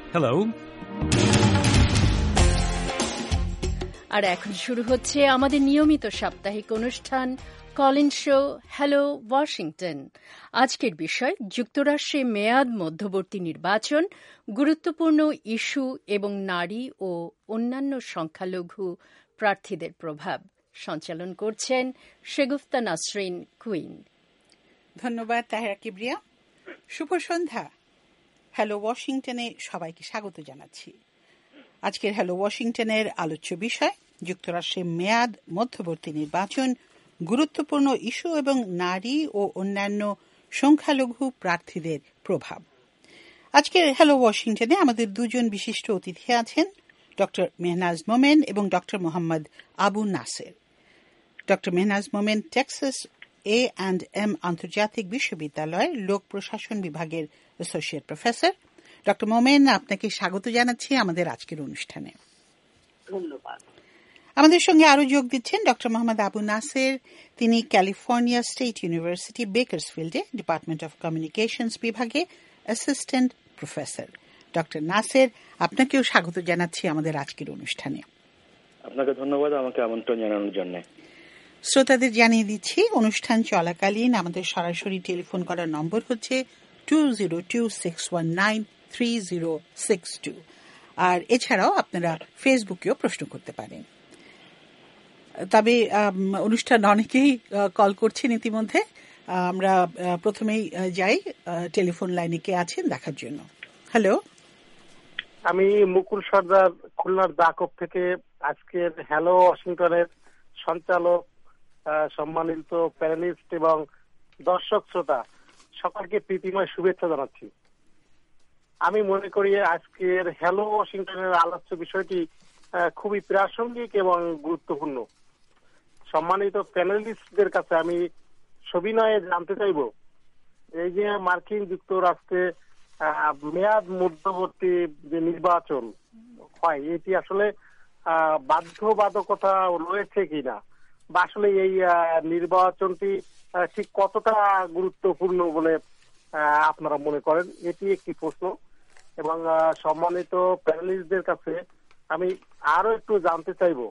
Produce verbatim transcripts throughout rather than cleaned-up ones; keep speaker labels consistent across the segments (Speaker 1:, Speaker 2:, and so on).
Speaker 1: Hello.
Speaker 2: আর এখন শুরু হচ্ছে আমাদের নিয়মিত সাপ্তাহিক অনুষ্ঠান কলিন শো হ্যালো ওয়াশিংটন। আজকের বিষয় যুক্তরাষ্ট্রে মেয়াদ মধ্যবর্তী নির্বাচন, গুরুত্বপূর্ণ ইস্যু এবং নারী ও অন্যান্য সংখ্যালঘু প্রার্থীদের প্রভাব। সঞ্চালন করছেন শেগুফতা নাসরিন কুইন।
Speaker 3: ধন্যবাদ তাহেরা কিবরিয়া। শুভ সন্ধ্যা। হ্যালো ওয়াশিংটনে সবাইকে স্বাগত জানাচ্ছি। আজকের হ্যালো ওয়াশিংটনের আলোচ্য বিষয় যুক্তরাষ্ট্রে মেয়াদ মধ্যবর্তী নির্বাচন, গুরুত্বপূর্ণ ইস্যু এবং নারী ও অন্যান্য সংখ্যালঘু প্রার্থীদের প্রভাব। আজকের হ্যালো ওয়াশিংটনে আমাদের দুজন বিশিষ্ট অতিথি আছেন, ডক্টর মেহনাজ মোমেন এবং doctor Mohammad Abu Naser. Doctor Mehnaz Momen Texas A and M আন্তর্জাতিক বিশ্ববিদ্যালয়ের লোক প্রশাসন বিভাগের অ্যাসোসিয়েট প্রফেসর। ডক্টর মোমেন, আপনাকে স্বাগত জানাচ্ছি আমাদের আজকের অনুষ্ঠানে।
Speaker 4: ধন্যবাদ।
Speaker 3: আমাদের সঙ্গে আরো যোগ দিচ্ছেন ডক্টর মোহাম্মদ আবু নাসের। তিনি ক্যালিফোর্নিয়া স্টেট ইউনিভার্সিটি বেকারসফিল্ডে ডিপার্টমেন্ট অফ কমিউনিকেশনস বিভাগে অ্যাসিস্ট্যান্ট প্রফেসর। ডক্টর নাসের, আপনাকেও স্বাগত জানাচ্ছি আমাদের আজকের অনুষ্ঠানে।
Speaker 5: আপনাকে ধন্যবাদ আমাকে আমন্ত্রণ জানানোর জন্য।
Speaker 3: শ্রোতাদের জানিয়ে দিচ্ছি, অনুষ্ঠান চলাকালীন আমাদের সরাসরি টেলিফোন করার নম্বর হচ্ছে two zero two six one nine three zero six two. আর এছাড়াও আপনারা ফেসবুকেও প্রশ্ন করতে পারেন। তবে অনুষ্ঠান অনেকেই কল করছেন ইতিমধ্যে। আমরা প্রথমেই যাই টেলিফোন লাইনে কে আছেন দেখার জন্য। হ্যালো,
Speaker 6: আমি মুকুল সর্দার, খুলনার দাকব থেকে আজকের হ্যালো ওয়াশিংটনের সঞ্চালক, সম্মানিত প্যানেলিস্ট এবং দর্শক শ্রোতা সকলকে প্রীতিময় শুভেচ্ছা জানাচ্ছি। আমি মনে করি আজকের হ্যালো ওয়াশিংটনের আলোচ্য বিষয়টি খুবই প্রাসঙ্গিক এবং গুরুত্বপূর্ণ। সম্মানিত প্যানেলিস্টদের কাছে আমি সবিনয়ে জানতে চাইব, এই যে মার্কিন যুক্তরাষ্ট্রে মেয়াদ মধ্যবর্তী যে নির্বাচন হয়, এটি আসলে বাধ্যবাধকতা রয়েছে কিনা, বা আসলে এই নির্বাচনটি ঠিক কতটা গুরুত্বপূর্ণ বলে আপনারা মনে করেন, এটি একটি প্রশ্ন। এবং সম্মানিত প্যানেলিস্টদের কাছে আমি আরো একটু জানতে চাইব,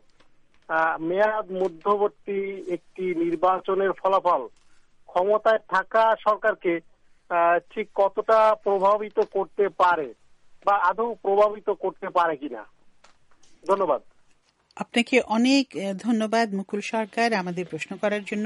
Speaker 6: মেয়াদ মধ্যবর্তী একটি নির্বাচনের ফলাফল ক্ষমতায় থাকা সরকারকে ঠিক কতটা প্রভাবিত করতে পারে বা আদৌ প্রভাবিত করতে পারে কিনা। ধন্যবাদ।
Speaker 3: আপনাকে অনেক ধন্যবাদ মুকুল সরকার আমাদের প্রশ্ন করার জন্য।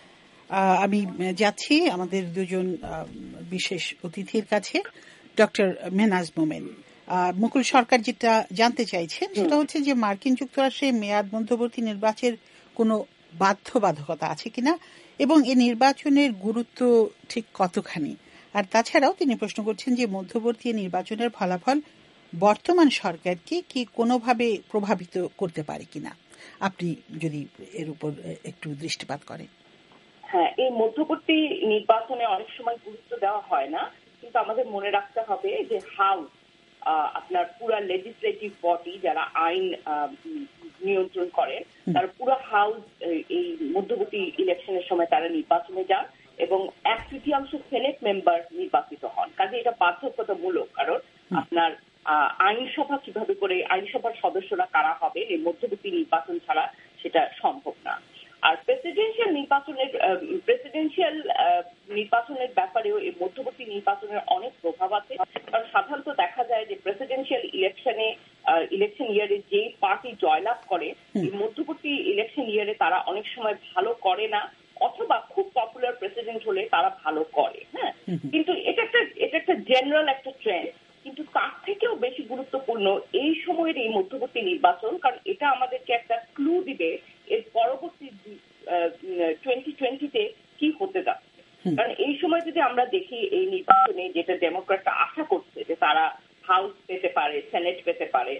Speaker 3: আমি যাচ্ছি আমাদের দুজন বিশেষ অতিথির কাছে। ডক্টর মেহনাজ মোমেন, মুকুল সরকার যেটা জানতে চাইছেন সেটা হচ্ছে যে মার্কিন যুক্তরাষ্ট্রে মেয়াদ মধ্যবর্তী নির্বাচনের কোনো বাধ্যবাধকতা আছে কিনা এবং এই নির্বাচনের গুরুত্ব ঠিক কতখানি। আর তাছাড়াও তিনি প্রশ্ন করছেন যে মধ্যবর্তী নির্বাচনের ফলাফল বর্তমান সরকারকে কি কোনোভাবে প্রভাবিত করতে পারে কিনা। আপনি যদি এর উপর একটু দৃষ্টিপাত করেন।
Speaker 4: হ্যাঁ, এই মধ্যবর্তী নির্বাচনে অনেক সময় গুরুত্ব দেওয়া হয় না, কিন্তু আমাদের মনে রাখতে হবে যে হাউস, আপনার পুরা লেজিসলেটিভ বডি যারা আইন নিয়ন্ত্রণ করেন, তারা পুরো হাউস এই মধ্যবর্তী ইলেকশনের সময় তারা নির্বাচনে যান এবং এক তৃতীয়াংশ সেনেট মেম্বার নির্বাচিত হন। কাজে এটা বাধ্যবাধকতামূলক, কারণ আপনার আইনসভা কিভাবে করে আইনসভার সদস্যরা কারা হবে এই মধ্যবর্তী নির্বাচন ছাড়া সেটা সম্ভব না। আর প্রেসিডেন্সিয়াল নির্বাচনের প্রেসিডেন্সিয়াল নির্বাচনের ব্যাপারেও এই মধ্যবর্তী নির্বাচনের অনেক প্রভাব আছে। কারণ সাধারণত দেখা যায় যে প্রেসিডেন্সিয়াল ইলেকশনে ইলেকশন ইয়ারে যে পার্টি জয়লাভ করে, এই মধ্যবর্তী ইলেকশন ইয়ারে তারা অনেক সময় ভালো করে না, অথবা খুব পপুলার প্রেসিডেন্ট হলে তারা ভালো করে। হ্যাঁ, কিন্তু এটা একটা এটা একটা জেনারেল একটা ট্রেন্ড। কিন্তু তার থেকেও বেশি গুরুত্বপূর্ণ এই সময়ের এই মধ্যবর্তী নির্বাচন, কারণ এটা আমাদেরকে একটা ক্লু দিবে এর পরবর্তী টোয়েন্টি টোয়েন্টিতে কি হতে যাচ্ছে। কারণ এই সময় যদি আমরা দেখি এই নির্বাচনে যেটা ডেমোক্র্যাটরা আশা করছে যে তারা হাউস পেতে পারে, সেনেট পেতে পারে,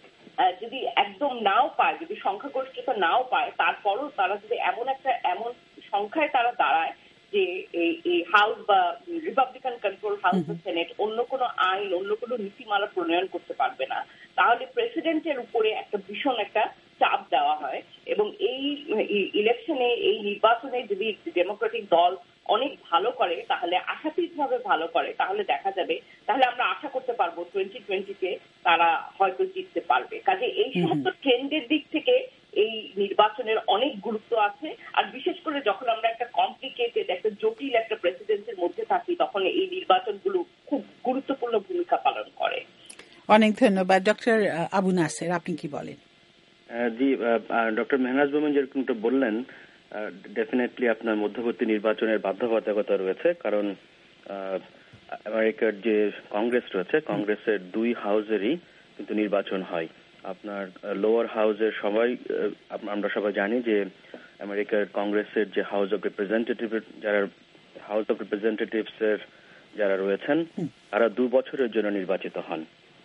Speaker 4: যদি একদম নাও পায়, যদি সংখ্যাগরিষ্ঠতা নাও পায়, তারপরও তারা যদি এমন একটা এমন সংখ্যায় তারা দাঁড়ায় যে এই হাউস বা রিপাবলিকান কন্ট্রোল হাউস বা সেনেট অন্য কোনো আইন, অন্য কোনো নীতিমালা প্রণয়ন করতে পারবে না, তাহলে প্রেসিডেন্টের উপরে একটা ভীষণ একটা চাপ দেওয়া হয়। এবং এই ইলেকশনে, এই নির্বাচনে যদি ডেমোক্রেটিক দল অনেক ভালো করে, তাহলে আশাতীতভাবে ভালো করে, তাহলে দেখা যাবে, তাহলে আমরা আশা করতে পারবো টোয়েন্টি টোয়েন্টিতে তারা হয়তো জিততে পারবে। কাজে এই সমস্ত ট্রেন্ডের দিক থেকে এই নির্বাচনের অনেক গুরুত্ব আছে। আর বিশেষ করে যখন আমরা একটা কমপ্লিকেটেড, একটা জটিল একটা প্রেসিডেন্সির মধ্যে থাকি, তখন এই নির্বাচনগুলো খুব গুরুত্বপূর্ণ ভূমিকা পালন করে।
Speaker 3: অনেক ধন্যবাদ। ডক্টর আবু নাসের, আপনি কি বলেন?
Speaker 5: জি, ডক্টর মেহনাজ মোমেন যেরকমটা বললেন, ডেফিনেটলি আপনার মধ্যবর্তী নির্বাচনের বাধ্যবাধকতা রয়েছে, কারণ আমেরিকার যে কংগ্রেস রয়েছে, কংগ্রেসের দুই হাউসেরই কিন্তু নির্বাচন হয়। আপনার লোয়ার হাউসের সবাই, আমরা সবাই জানি যে আমেরিকার কংগ্রেসের যে হাউস অফ রিপ্রেজেন্টেটিভ, যারা হাউস অফ রিপ্রেজেন্টেটিভস এর যারা রয়েছেন, তারা দু বছরের জন্য নির্বাচিত হন,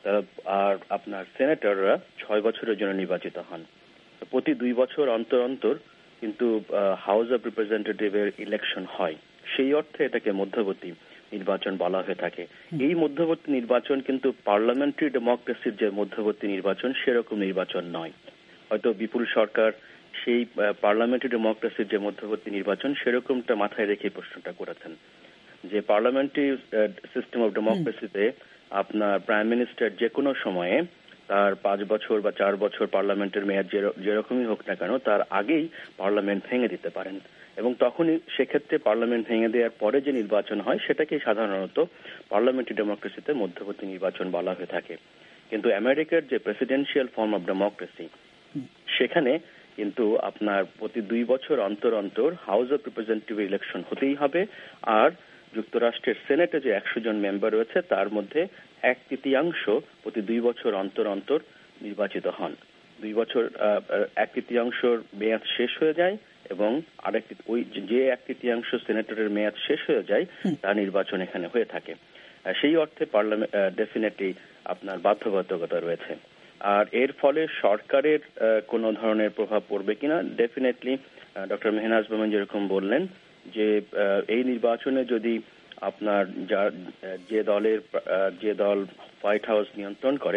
Speaker 5: আর আপনার সেনেটররা ছয় বছরের জন্য নির্বাচিত হন। প্রতি দুই বছর অন্তর অন্তর কিন্তু হাউস অফ রিপ্রেজেন্টেটিভ এর ইলেকশন হয়। সেই অর্থে এটাকে মধ্যবর্তী নির্বাচন বলা হয়ে থাকে। এই মধ্যবর্তী নির্বাচন কিন্তু পার্লামেন্টারি ডেমোক্রেসির যে মধ্যবর্তী নির্বাচন সেরকম নির্বাচন নয়। হয়তো বিপুল সরকার সেই পার্লামেন্টারি ডেমোক্রেসির যে মধ্যবর্তী নির্বাচন সেরকমটা মাথায় রেখে প্রশ্নটা করেছেন, যে পার্লামেন্টারি সিস্টেম অফ ডেমোক্রেসিতে আপনার প্রাইম মিনিস্টার যে কোনো সময়ে তার পাঁচ বছর বা চার বছর পার্লামেন্টের মেয়াদ যেরকমই হোক না কেন, তার আগেই পার্লামেন্ট ভেঙে দিতে পারেন, এবং তখনই সেক্ষেত্রে পার্লামেন্ট ভেঙে দেওয়ার পরে যে নির্বাচন হয় সেটাকেই সাধারণত পার্লামেন্টারি ডেমোক্রেসিতে মধ্যবর্তী নির্বাচন বলা হয়ে থাকে। কিন্তু আমেরিকার যে প্রেসিডেন্সিয়াল ফর্ম অফ ডেমোক্রেসি, সেখানে কিন্তু আপনার প্রতি দুই বছর অন্তর অন্তর হাউস অফ রিপ্রেজেন্টেটিভ ইলেকশন হতেই হবে, আর যুক্তরাষ্ট্রের সেনেটে যে একশো জন মেম্বার রয়েছে তার মধ্যে এক তৃতীয়াংশ প্রতি দুই বছর অন্তর অন্তর নির্বাচিত হন। দুই বছর এক তৃতীয়াংশর মেয়াদ শেষ হয়ে যায়, এবং আরেকটি ওই যে এক তৃতীয়াংশ সেনেটরের মেয়াদ শেষ হয়ে যায় তার নির্বাচন এখানে হয়ে থাকে। সেই অর্থে পার্লামেন্ট ডেফিনেটলি আপনার বাধ্যবাধকতা রয়েছে। আর এর ফলে সরকারের কোনো ধরনের প্রভাব পড়বে কিনা, ডেফিনেটলি ডক্টর মেহনাজ মোমেন যেরকম বললেন যে এই নির্বাচনে যদি আপনার যে দলের যে দল হোয়াইট হাউস নিয়ন্ত্রণ করে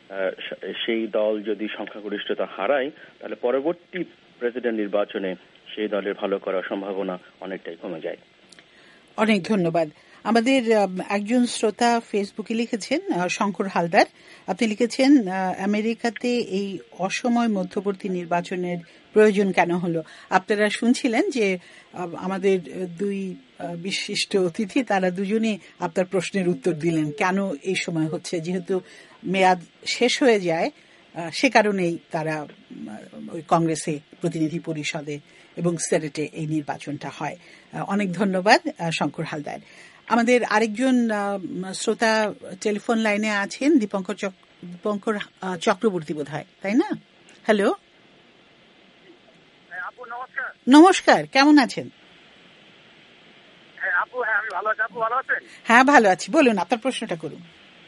Speaker 5: সেই দল যদি সংখ্যাগরিষ্ঠতা হারায়, তাহলে পরবর্তী প্রেসিডেন্ট নির্বাচনে সেই দলের ভালো করার সম্ভাবনা অনেকটাই কমে যায়।
Speaker 3: অনেক ধন্যবাদ। আমাদের একজন শ্রোতা ফেসবুকে লিখেছেন, শঙ্কর হালদার, আপনি লিখেছেন আমেরিকাতে এই অসময় মধ্যবর্তী নির্বাচনের প্রয়োজন কেন হলো। আপনারা শুনছিলেন যে আমাদের দুই বিশিষ্ট অতিথি তারা দুজনে আপনার প্রশ্নের উত্তর দিলেন কেন এই সময় হচ্ছে, যেহেতু মেয়াদ শেষ হয়ে যায় সে কারণেই তারা ওই কংগ্রেসে, প্রতিনিধি পরিষদে এবং সেনেটে এই নির্বাচনটা হয়। অনেক ধন্যবাদ শঙ্কর হালদার। আমাদের আরেকজন শ্রোতা টেলিফোন লাইনে আছেন, দীপঙ্কর দীপঙ্কর চক্রবর্তী বোধ হয়, তাই না? হ্যালো,
Speaker 6: আপু নমস্কার।
Speaker 3: নমস্কার, কেমন আছেন?
Speaker 6: আপু হ্যাঁ আমি ভালো আছি। আপু ভালো আছেন?
Speaker 3: হ্যাঁ ভালো আছি, বলুন আপনার প্রশ্নটা করুন।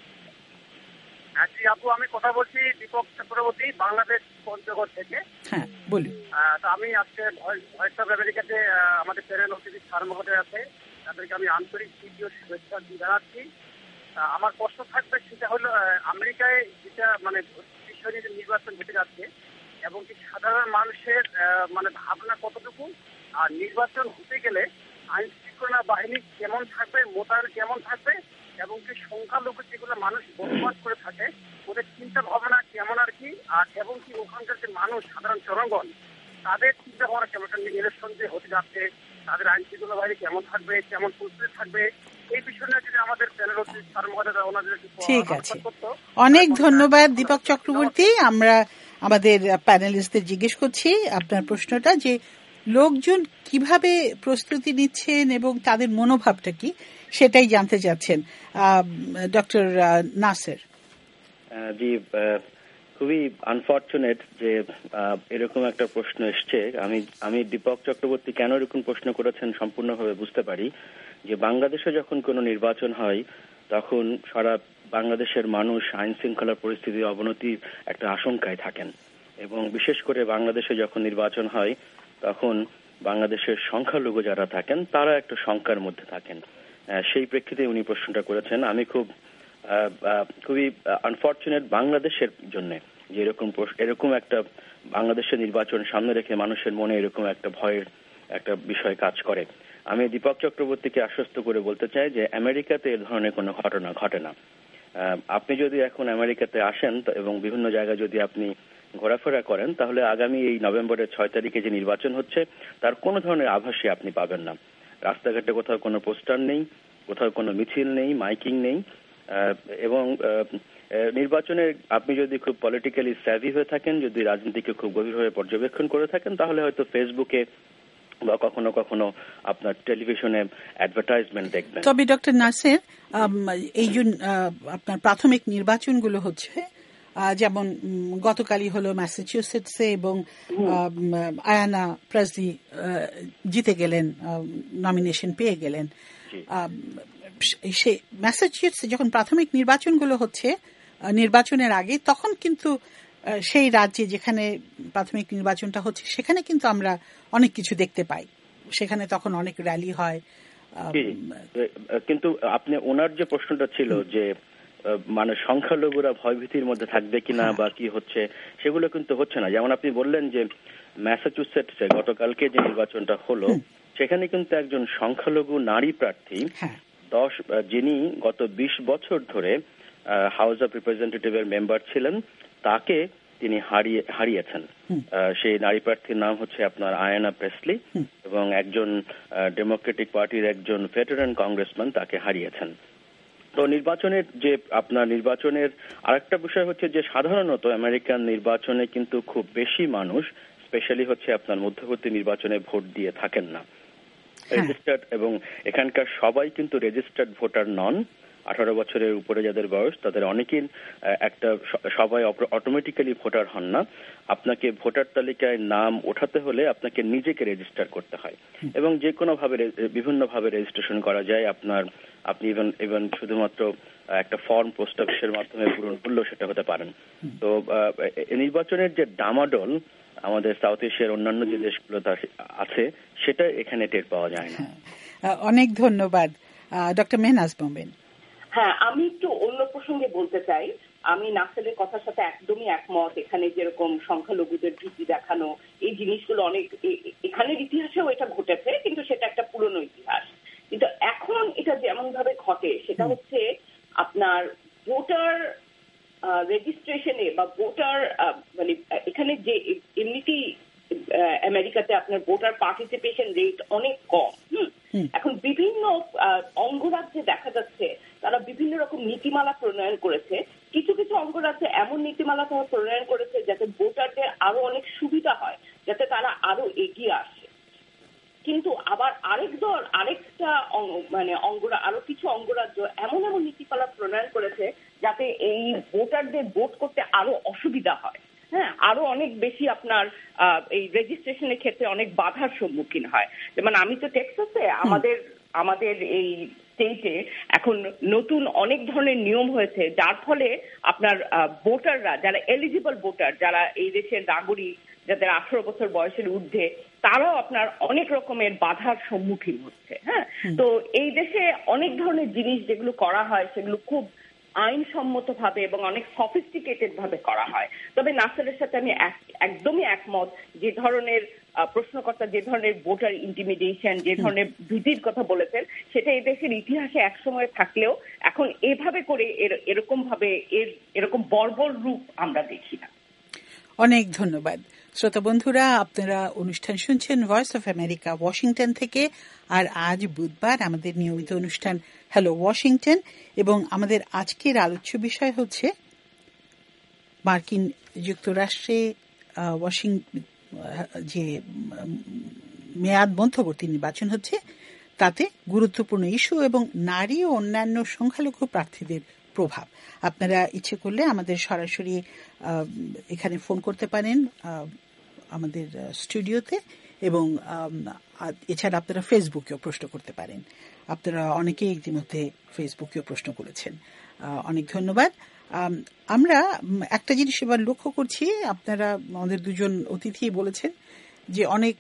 Speaker 6: জি আপু, আমি কথা বলছি দীপক চক্রবর্তী, বাংলাদেশ পঞ্চগড় থেকে।
Speaker 3: হ্যাঁ বলুন।
Speaker 6: তো আমি আজকে ভয়েস অফ আমেরিকাতে আমাদের প্যানেল অতিথি স্যার মহোদয় আছে, তাদেরকে আমি আন্তরিক তৃতীয় শুভেচ্ছা জানাচ্ছি। আমার প্রশ্ন থাকবে সেটা হলো, আমেরিকায় যেটা মানে বিষয় নির্বাচন ঘটে যাচ্ছে এবং কি সাধারণ মানুষের মানে ভাবনা কতটুকু, আর নির্বাচন হতে গেলে আইন শৃঙ্খলা বাহিনী কেমন থাকবে, মোতায়েন কেমন থাকবে, এবং কি সংখ্যালঘু যেগুলো মানুষ বসবাস করে থাকে ওদের চিন্তা ভাবনা কেমন আর কি, আর এবং কি ওখানকার যে মানুষ সাধারণ জনগণ তাদের চিন্তা ভাবনা কেমন, ইলেকশন যে হতে যাচ্ছে তাদের আইন শৃঙ্খলা বাহিনী কেমন থাকবে, কেমন প্রস্তুতি থাকবে, এই বিষয়টা যদি আমাদের প্যানেল স্যার মহোদয় ওনাদের।
Speaker 3: ঠিক আছে, অনেক ধন্যবাদ দীপক চক্রবর্তী। আমরা আমাদের প্যানেলিস্টদের জিজ্ঞেস করছি আপনার প্রশ্নটা, যে লোকজন কিভাবে প্রস্তুতি নিচ্ছেন এবং তাদের মনোভাবটা কি সেটাই জানতে চাচ্ছেন। ডক্টর নাসের।
Speaker 5: জি, খুবই আনফর্চুনেট যে এরকম একটা প্রশ্ন এসছে। আমি আমি দীপক চক্রবর্তী কেন এরকম প্রশ্ন করেছেন সম্পূর্ণভাবে বুঝতে পারি। যে বাংলাদেশে যখন কোনো নির্বাচন হয় তখন সারা বাংলাদেশের মানুষ আইন শৃঙ্খলা পরিস্থিতির অবনতির একটা আশঙ্কায় থাকেন, এবং বিশেষ করে বাংলাদেশে যখন নির্বাচন হয় তখন বাংলাদেশের সংখ্যালঘু যারা থাকেন তারা একটা শঙ্কার মধ্যে থাকেন। সেই প্রেক্ষিতে উনি প্রশ্নটা করেছেন। আমি খুব খুবই আনফর্চুনেট বাংলাদেশের জন্য যে এরকম এরকম একটা বাংলাদেশের নির্বাচন সামনে রেখে মানুষের মনে এরকম একটা ভয়ের একটা বিষয় কাজ করে। আমি দীপক চক্রবর্তীকে আশ্বস্ত করে বলতে চাই যে আমেরিকাতে এ ধরনের কোনো ঘটনা ঘটে না। আপনি যদি এখন আমেরিকাতে আসেন এবং বিভিন্ন জায়গায় যদি আপনি ঘোরাফেরা করেন, তাহলে আগামী এই নভেম্বরের ছয় তারিখে যে নির্বাচন হচ্ছে তার কোনো ধরনের আভাসই আপনি পাবেন না। রাস্তাঘাটে কোথাও কোনো পোস্টার নেই, কোথাও কোনো মিছিল নেই, মাইকিং নেই, এবং নির্বাচনে আপনি যদি খুব পলিটিক্যালি স্যাভি হয়ে থাকেন, যদি রাজনীতিকে খুব গভীরভাবে পর্যবেক্ষণ করে থাকেন, তাহলে হয়তো ফেসবুকে বা কখনো কখনো আপনার টেলিভিশনে অ্যাডভার্টাইজমেন্ট দেখবেন।
Speaker 3: তবে ডক্টর নাসের, এই যে আপনার প্রাথমিক নির্বাচনগুলো হচ্ছে, যেমন গতকালই হলো ম্যাসাচুসেটসে এবং আয়ানা প্রেসলি জিতে গেলেন, নমিনেশন পেয়ে গেলেন। সে ম্যাসাচুসেটসে যখন প্রাথমিক নির্বাচনগুলো হচ্ছে নির্বাচনের আগে, তখন কিন্তু সেই রাজ্যে যেখানে প্রাথমিক নির্বাচনটা হচ্ছে সেখানে কিন্তু আমরা অনেক কিছু দেখতে পাই। সেখানে তখন অনেক র্যালি হয়।
Speaker 5: কিন্তু আপনি ওনার যে প্রশ্নটা ছিল যে মানে সংখ্যালঘুরা ভয়ভীতির মধ্যে থাকবে কিনা বা কি হচ্ছে, সেগুলো কিন্তু হচ্ছে না। যেমন আপনি বললেন যে ম্যাসাচুসেটসে গতকালকে যে নির্বাচনটা হলো, সেখানে কিন্তু একজন সংখ্যালঘু নারী প্রার্থী দশ যিনি গত বিশ বছর ধরে হাউস অব রিপ্রেজেন্টেটিভের মেম্বার ছিলেন, তাকে তিনি হারিয়ে হারিয়েছেন। সেই নারী প্রার্থীর নাম হচ্ছে আপনার আয়ানা প্রেসলি, এবং একজন ডেমোক্রেটিক পার্টির একজন ভেটারান কংগ্রেসম্যান তাকে হারিয়েছেন। তো নির্বাচনের যে আপনার নির্বাচনের আরেকটা বিষয় হচ্ছে যে সাধারণত আমেরিকান নির্বাচনে কিন্তু খুব বেশি মানুষ, স্পেশালি হচ্ছে আপনার মধ্যবর্তী নির্বাচনে ভোট দিয়ে থাকেন না রেজিস্টার্ড, এবং এখানকার সবাই কিন্তু রেজিস্টার্ড ভোটার নন। আঠারো বছরের উপরে যাদের বয়স তাদের অনেকেই একটা সবাই অটোমেটিক্যালি ভোটার হন না। আপনাকে ভোটার তালিকায় নাম ওঠাতে হলে আপনাকে নিজেকে রেজিস্টার করতে হয়, এবং যে কোনো ভাবে বিভিন্ন ভাবে রেজিস্ট্রেশন করা যায়। আপনার আপনি ইভেন ইভেন শুধুমাত্র একটা ফর্ম পোস্ট অফিসের মাধ্যমে পূরণ করলেও সেটা হতে পারেন। তো নির্বাচনের যে ডামাডোল আমাদের সাউথ এশিয়ার অন্যান্য যে দেশগুলো আছে, সেটা এখানে টের পাওয়া যায় না।
Speaker 3: অনেক ধন্যবাদ। ডক্টর মেহনাজ মোমেন।
Speaker 4: হ্যাঁ, আমি একটু অন্য প্রসঙ্গে বলতে চাই। আমি নাসেলের কথার সাথে একদমই একমত। এখানে যেরকম সংখ্যালঘুদের ভীতি দেখানো, এই জিনিসগুলো অনেক এখানের ইতিহাসেও এটা ঘটেছে, কিন্তু সেটা একটা পুরনো ইতিহাস। কিন্তু এখন এটা যেমন ভাবে ঘটে সেটা হচ্ছে আপনার ভোটার রেজিস্ট্রেশনে বা ভোটার মানে এখানে যে এমনিতেই আমেরিকাতে আপনার ভোটার পার্টিসিপেশন রেট অনেক কম। হুম এখন বিভিন্ন অঙ্গরাজ্যে দেখা যাচ্ছে তারা বিভিন্ন রকম নীতিমালা প্রণয়ন করেছে। কিছু কিছু অঙ্গরাজ্যে এমন নীতিমালা তারা প্রণয়ন করেছে যাতে ভোটারদের আরো অনেক সুবিধা হয়, যাতে তারা আরো এগিয়ে আসে। কিন্তু আবার আরেক দল আরেকটা মানে অঙ্গরা আরো কিছু অঙ্গরাজ্য এমন এমন নীতিমালা প্রণয়ন করেছে যাতে এই ভোটারদের ভোট করতে আরো অসুবিধা হয়। হ্যাঁ, আরো অনেক বেশি আপনার এই রেজিস্ট্রেশনের ক্ষেত্রে অনেক বাধার সম্মুখীন হয়। যেমন আমি তো টেক্সাসে, আমাদের আমাদের এই স্টেটে এখন নতুন অনেক ধরনের নিয়ম হয়েছে, যার ফলে আপনার ভোটাররা যারা এলিজিবল ভোটার, যারা এই দেশের নাগরিক, যাদের আঠারো বছর বয়সের ঊর্ধ্বে, তারাও আপনার অনেক রকমের বাধার সম্মুখীন হচ্ছে। হ্যাঁ, তো এই দেশে অনেক ধরনের জিনিস যেগুলো করা হয় সেগুলো খুব আইনসম্মত ভাবে এবং অনেক সফিস্টিকেটেড ভাবে করা হয়। তবে নাসেরের সাথে আমি একদমই একমত। যে ধরনের প্রশ্নকর্তা যে ধরনের ভোটার ইন্টিমিডেশন, যে ধরনের ভীতির কথা বলেছেন, সেটা এই দেশের ইতিহাসে একসময় থাকলেও এখন এভাবে করে এরকম ভাবে এর এরকম বর্বর রূপ আমরা দেখি না।
Speaker 3: অনেক ধন্যবাদ। শ্রোতা বন্ধুরা, আপনারা অনুষ্ঠান শুনছেন ভয়েস অফ আমেরিকা ওয়াশিংটন থেকে। আর আজ বুধবার আমাদের নিয়মিত অনুষ্ঠান হ্যালো ওয়াশিংটন, এবং আমাদের আজকের আলোচ্য বিষয় হচ্ছে মার্কিন যুক্তরাষ্ট্রে ওয়াশিং যে মেয়াদ মধ্যবর্তী নির্বাচন হচ্ছে তাতে গুরুত্বপূর্ণ ইস্যু এবং নারী ও অন্যান্য সংখ্যালঘু প্রার্থীদের প্রভাব। আপনারা ইচ্ছে করলে আমাদের সরাসরি এখানে ফোন করতে পারেন আমাদের স্টুডিওতে, এবং এছাড়া আপনারা ফেসবুকেও প্রশ্ন করতে পারেন। আপনারা অনেকেই ইতিমধ্যে ফেসবুকেও প্রশ্ন করেছেন, অনেক ধন্যবাদ। আমরা একটা জিনিস এবার লক্ষ্য করছি, আপনারা আমাদের দুজন অতিথি বলেছেন যে অনেক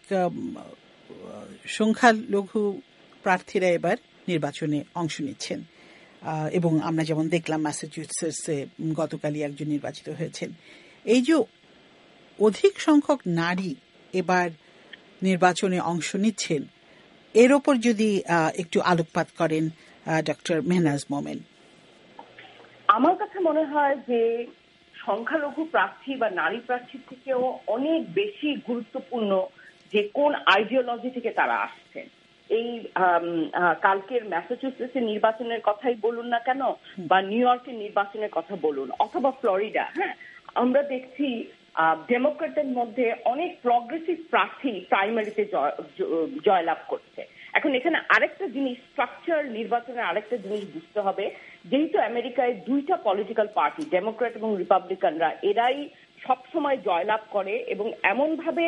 Speaker 3: সংখ্যালঘু প্রার্থীরা এবার নির্বাচনে অংশ নিচ্ছেন, এবং আমরা যেমন দেখলাম ম্যাসাচুসেটসে গতকালই একজন নির্বাচিত হয়েছেন। এই যে অধিক সংখ্যক নারী এবার নির্বাচনে অংশ নিচ্ছেন, এর ওপর যদি একটু আলোকপাত করেন ডক্টর মেহনাজ মোমেন।
Speaker 4: আমার কাছে মনে হয় যে সংখ্যালঘু প্রার্থী বা নারী প্রার্থীর থেকেও অনেক বেশি গুরুত্বপূর্ণ যে কোন আইডিওলজি থেকে তারা আসছেন। এই কালকের ম্যাসাচুসেটসের নির্বাচনের কথাই বলুন না কেন, বা নিউ ইয়র্কের নির্বাচনের কথা বলুন, অথবা ফ্লোরিডা, হ্যাঁ, আমরা দেখছি ডেমোক্রেটের মধ্যে অনেক প্রগ্রেসিভ প্রার্থী প্রাইমারিতে জয়লাভ করছে। এখন এখানে আরেকটা জিনিস, স্ট্রাকচার নির্বাচনের আরেকটা জিনিস বুঝতে হবে, যেহেতু আমেরিকায় দুইটা পলিটিক্যাল পার্টি, ডেমোক্রেট এবং রিপাবলিকানরা, এরাই সবসময় জয়লাভ করে এবং এমন ভাবে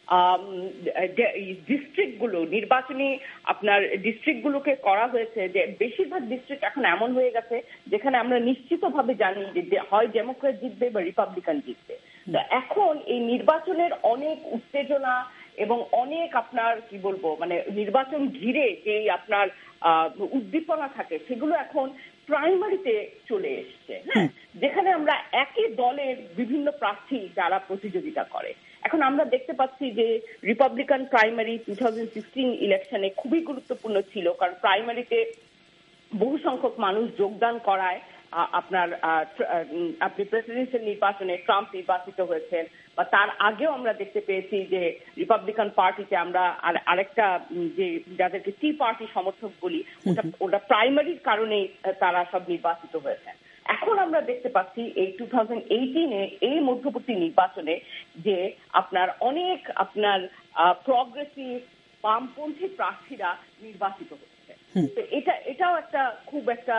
Speaker 4: ডিস্ট্রিক্ট গুলো, নির্বাচনী আপনার ডিস্ট্রিক্ট গুলোকে করা হয়েছে যে বেশিরভাগ ডিস্ট্রিক্ট এখন এমন হয়ে গেছে যেখানে আমরা নিশ্চিতভাবে জানি যে হয় ডেমোক্রেট জিতবে বা রিপাবলিকান জিতবে। তো এখন এই নির্বাচনের অনেক উত্তেজনা এবং অনেক আপনার কি বলবো মানে নির্বাচন ঘিরে যে আপনার উদ্দীপনা থাকে, সেগুলো এখন প্রাইমারিতে চলে এসছে, হ্যাঁ, যেখানে আমরা একই দলের বিভিন্ন প্রার্থী যারা প্রতিযোগিতা করে। এখন আমরা দেখতে পাচ্ছি যে Republican primary two thousand sixteen ইলেকশনে খুবই গুরুত্বপূর্ণ ছিল, কারণ প্রাইমারিতে বহু সংখ্যক মানুষ যোগদান করায় আপনার আপনি প্রেসিডেন্সিয়াল নির্বাচনে ট্রাম্প নির্বাচিত হয়েছেন, বা তার আগেও আমরা দেখতে পেয়েছি যে রিপাবলিকান পার্টিতে আমরা আরেকটা যে যাদেরকে টি পার্টি সমর্থক বলি, ওটা ওটা প্রাইমারির কারণেই তারা সব নির্বাচিত হয়েছেন। এখন আমরা দেখতে পাচ্ছি এই টু থাউজেন্ড এইটিনে এই মধ্যবর্তী নির্বাচনে যে আপনার অনেক আপনার প্রগ্রেসিভ বামপন্থী প্রার্থীরা নির্বাচিত হচ্ছে। তো এটা এটাও একটা খুব একটা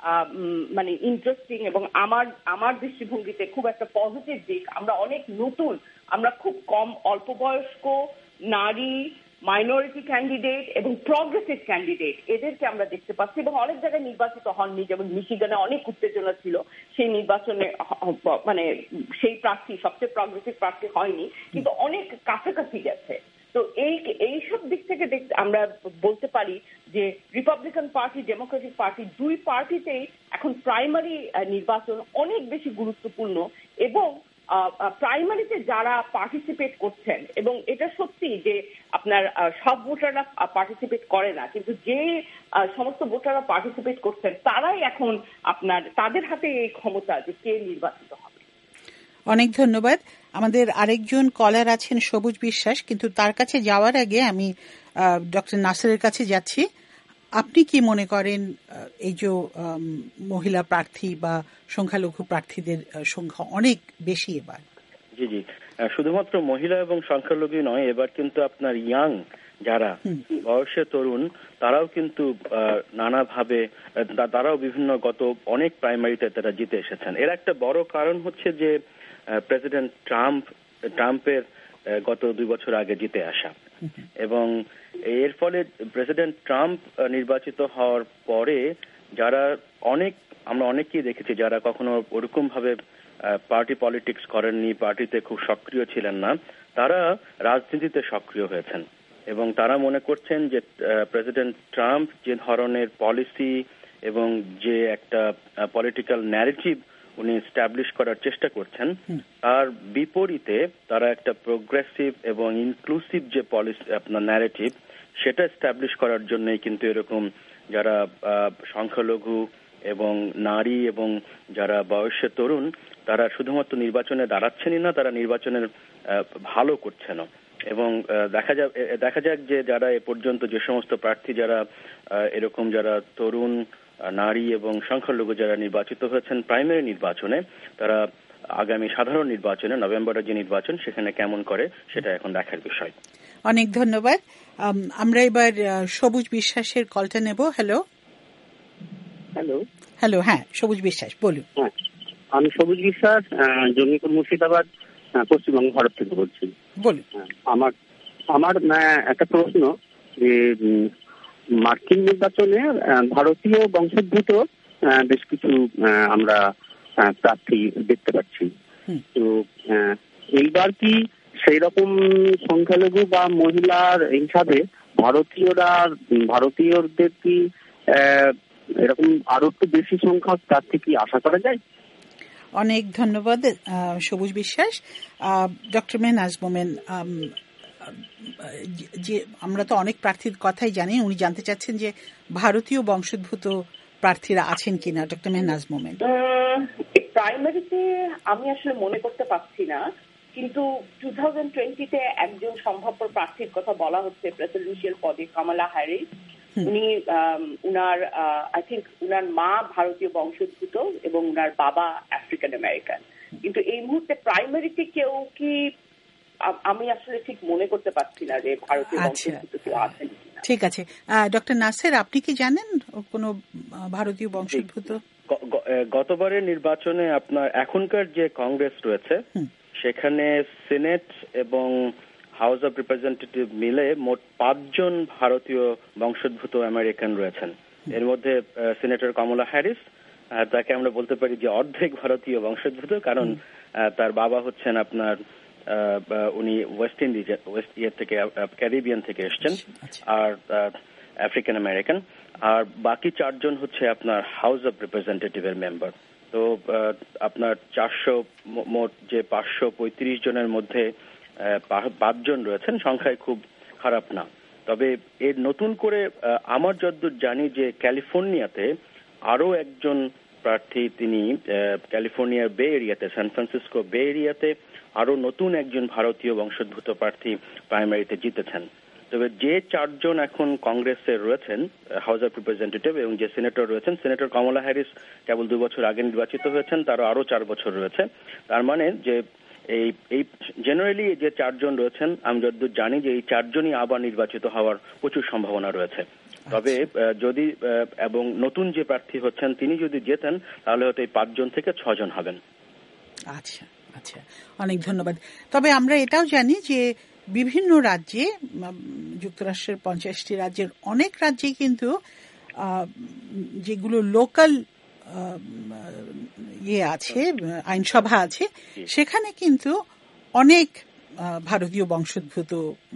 Speaker 4: মানে ইন্টারেস্টিং এবং আমার আমার দৃষ্টিভঙ্গিতে খুব একটা পজিটিভ দিক। আমরা অনেক নতুন, আমরা খুব কম অল্প বয়স্ক নারী, মাইনরিটি ক্যান্ডিডেট এবং প্রগ্রেসিভ ক্যান্ডিডেট এদেরকে আমরা দেখতে পাচ্ছি, এবং অনেক জায়গায় নির্বাচিত হননি, যেমন মিশিগানে অনেক উত্তেজনা ছিল, সেই নির্বাচনে মানে সেই প্রার্থী সবচেয়ে প্রগ্রেসিভ প্রার্থী হয়নি, কিন্তু অনেক কাছাকাছি গেছে। তো এই এইসব দিক থেকে আমরা বলতে পারি যে রিপাবলিকান পার্টি, ডেমোক্রেটিক পার্টি দুই পার্টিতেই এখন প্রাইমারি নির্বাচন অনেক বেশি গুরুত্বপূর্ণ, এবং প্রাইমারিতে যারা পার্টিসিপেট করছেন, এবং এটা সত্যি যে আপনার সব ভোটাররা পার্টিসিপেট করে না, কিন্তু যে সমস্ত ভোটাররা পার্টিসিপেট করছেন তারাই এখন আপনার তাদের হাতে এই ক্ষমতা যে কে নির্বাচিত হবে।
Speaker 3: অনেক ধন্যবাদ। আমাদের আরেকজন কলার আছেন সবুজ বিশ্বাস, কিন্তু তার কাছে যাওয়ার আগে আমি ডক্টর নাসিরের কাছে যাচ্ছি। আপনি কি মনে করেন এই যে মহিলা প্রার্থী বা সংখ্যালঘু প্রার্থীদের সংখ্যা অনেক বেশি এবার?
Speaker 5: জি জি, শুধুমাত্র মহিলা এবং সংখ্যালঘু নয়, এবার কিন্তু আপনার ইয়াং যারা বয়সে তরুণ তারাও কিন্তু নানাভাবে তারাও বিভিন্ন গত অনেক প্রাইমারিতে তারা জিতে এসেছেন। এর একটা বড় কারণ হচ্ছে যে প্রেসিডেন্ট ট্রাম্প ট্রাম্পের গত দুই বছর আগে জিতে আসা, এবং এর ফলে প্রেসিডেন্ট ট্রাম্প নির্বাচিত হওয়ার পরে যারা অনেক আমরা অনেককেই দেখেছি যারা কখনো ওরকম ভাবে পার্টি পলিটিক্স করেননি, পার্টিতে খুব সক্রিয় ছিলেন না, তারা রাজনীতিতে সক্রিয় হয়েছেন, এবং তারা মনে করছেন যে প্রেসিডেন্ট ট্রাম্প যে ধরনের পলিসি এবং যে একটা পলিটিক্যাল ন্যারেটিভ উনি স্ট্যাবলিশ করার চেষ্টা করছেন, তার বিপরীতে তারা একটা প্রোগ্রেসিভ এবং ইনক্লুসিভ যে পলিসি আপনার ন্যারেটিভ সেটা স্ট্যাবলিশ করার জন্যই কিন্তু এরকম যারা সংখ্যালঘু এবং নারী এবং যারা বয়সে তরুণ তারা শুধুমাত্র নির্বাচনে দাঁড়াচ্ছেনই না, তারা নির্বাচনের ভালো করছেন। এবং দেখা যাক দেখা যাক যে যারা এ পর্যন্ত যে সমস্ত প্রার্থী যারা এরকম যারা তরুণ নারী এবং সংখ্যালঘু যারা নির্বাচিত হয়েছেন প্রাইমারি নির্বাচনে, তারা আগামী সাধারণ নির্বাচনে নভেম্বরের যে নির্বাচন সেখানে কেমন করে সেটা এখন দেখার বিষয়।
Speaker 3: অনেক ধন্যবাদ। আমরা এবার সবুজ বিশ্বাসের কলটা নেব। হ্যালো
Speaker 1: হ্যালো
Speaker 3: হ্যালো হ্যাঁ, সবুজ বিশ্বাস বলুন।
Speaker 1: আমি সবুজ বিশ্বাস, জঙ্গিপুর মুর্শিদাবাদ, পশ্চিমবঙ্গ, ভারত থেকে বলছি।
Speaker 3: বলুন।
Speaker 1: আমার আমার একটা প্রশ্ন, যে মার্কিন নির্বাচনে ভারতীয় বংশোদ্ভূত বেশ কিছু আমরা প্রার্থী দেখতে পাচ্ছি, তো এইবার কি সেই রকম সংখ্যালঘু বা মহিলার হিসাবে ভারতীয়রা ভারতীয়দের কি এরকম আরো একটু বেশি সংখ্যক প্রার্থী কি আশা করা যায়?
Speaker 3: অনেক ধন্যবাদ সবুজ বিশ্বাস। ডক্টর মেহনাজ মোমেন, যে আমরা তো অনেক প্রার্থীর কথাই জানি, উনি জানতে চাচ্ছেন যে ভারতীয় বংশোদ্ভূত প্রার্থীরা আছেন কিনা ডক্টর মেহনাজ মোমেন।
Speaker 4: প্রাইমারিতে আমি আসলে মনে করতে পারছি না, কিন্তু টু থাউজেন্ড টোয়েন্টিতে একজন সম্ভাব্য প্রার্থীর কথা বলা হচ্ছে প্রেসিডেন্সিয়াল পদে, কামালা হ্যারিস। উনি উনার আই থিঙ্ক উনার মা ভারতীয় বংশোদ্ভূত এবং উনার বাবা আফ্রিকান আমেরিকান। কিন্তু এই মুহূর্তে প্রাইমারিতে কেউ কি, আমি আসলে ঠিক মনে করতে পারছি না যে ভারতীয় বংশোদ্ভূত কেউ আছেন।
Speaker 3: ঠিক আছে, ডক্টর নাসের, আপনি কি জানেন কোন ভারতীয় বংশোদ্ভূত?
Speaker 5: গতবারের নির্বাচনে আপনার এখনকার যে কংগ্রেস রয়েছে সেখানে সিনেট এবং হাউস অব রিপ্রেজেন্টেটিভ মিলে মোট পাঁচজন ভারতীয় বংশোদ্ভূত আমেরিকান রয়েছেন। এর মধ্যে সিনেটর কমলা হ্যারিস, তাকে আমরা বলতে পারি যে অর্ধেক ভারতীয় বংশোদ্ভূত, কারণ তার বাবা হচ্ছেন আপনার উনি ওয়েস্ট ইন্ডিজ ওয়েস্ট ইয়ে থেকে ক্যারিবিয়ান থেকে এসছেন, আর আফ্রিকান আমেরিকান। আর বাকি চারজন হচ্ছে আপনার হাউস অব রিপ্রেজেন্টেটিভের মেম্বার। তো আপনার চারশো মোট যে পাঁচশো পঁয়ত্রিশ জনের মধ্যে পাঁচজন রয়েছেন, সংখ্যায় খুব খারাপ না। তবে এর নতুন করে আমার যতদূর জানি যে ক্যালিফোর্নিয়াতে আরো একজন প্রার্থী, তিনি ক্যালিফোর্নিয়ার বে এরিয়াতে, সান ফ্রান্সিসকো বে এরিয়াতে আরো নতুন একজন ভারতীয় বংশোদ্ভূত প্রার্থী প্রাইমারিতে জিতেছেন। তবে যে চারজন এখন কংগ্রেসের রয়েছেন হাউস অব রিপ্রেজেন্টেটিভ এবং যে সিনেটর রয়েছেন, সিনেটর কমলা হ্যারিস কেবল দুই বছর আগে নির্বাচিত হয়েছেন, তারও আরো চার বছর রয়েছে। তার মানে যে এই এই জেনারেলি যে চারজন রয়েছেন, আমি যতদূর জানি যে এই চারজনই আবার নির্বাচিত হওয়ার প্রচুর সম্ভাবনা রয়েছে। তবে যদি এবং নতুন যে প্রার্থী হচ্ছেন তিনি যদি জেতেন তাহলে হয়তো এই পাঁচজন থেকে ছজন হবেন।
Speaker 3: আচ্ছা আচ্ছা, অনেক ধন্যবাদ। তবে আমরা এটাও জানি যে বিভিন্ন রাজ্যে, যুক্তরাষ্ট্রের পঞ্চাশটি রাজ্যের অনেক রাজ্যে কিন্তু যেগুলো লোকাল ইয়ে আছে, আইনসভা আছে, সেখানে কিন্তু অনেক ভারতীয় বংশোদ্ভূত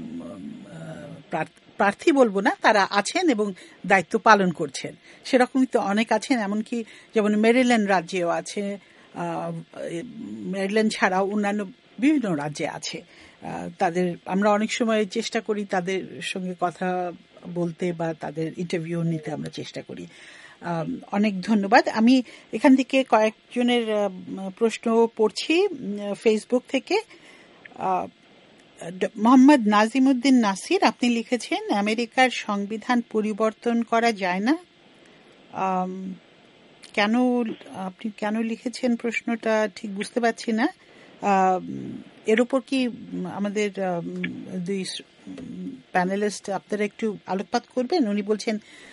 Speaker 3: প্রার্থী বলবো না, তারা আছেন এবং দায়িত্ব পালন করছেন। সেরকমই তো অনেক আছেন, এমনকি যেমন মেরিল্যান্ড রাজ্যেও আছে, মেরিল্যান্ড ছাড়াও অন্যান্য বিভিন্ন রাজ্যে আছে। তাদের আমরা অনেক সময় চেষ্টা করি তাদের সঙ্গে কথা বলতে বা তাদের ইন্টারভিউ নিতে আমরা চেষ্টা করি। অনেক ধন্যবাদ। আমি এখান থেকে কয়েকজনের প্রশ্ন পড়ছি ফেসবুক থেকে। মোহাম্মদ নাজিমুদ্দিন নাসির, আপনি লিখেছেন আমেরিকার সংবিধান পরিবর্তন করা যায় না। কেন আপনি কেন লিখেছেন প্রশ্নটা ঠিক বুঝতে পারছি না। এর উপর কি আমাদের দুই প্যানেলিস্ট আপনারা একটু আলোকপাত করবেন? উনি বলছেন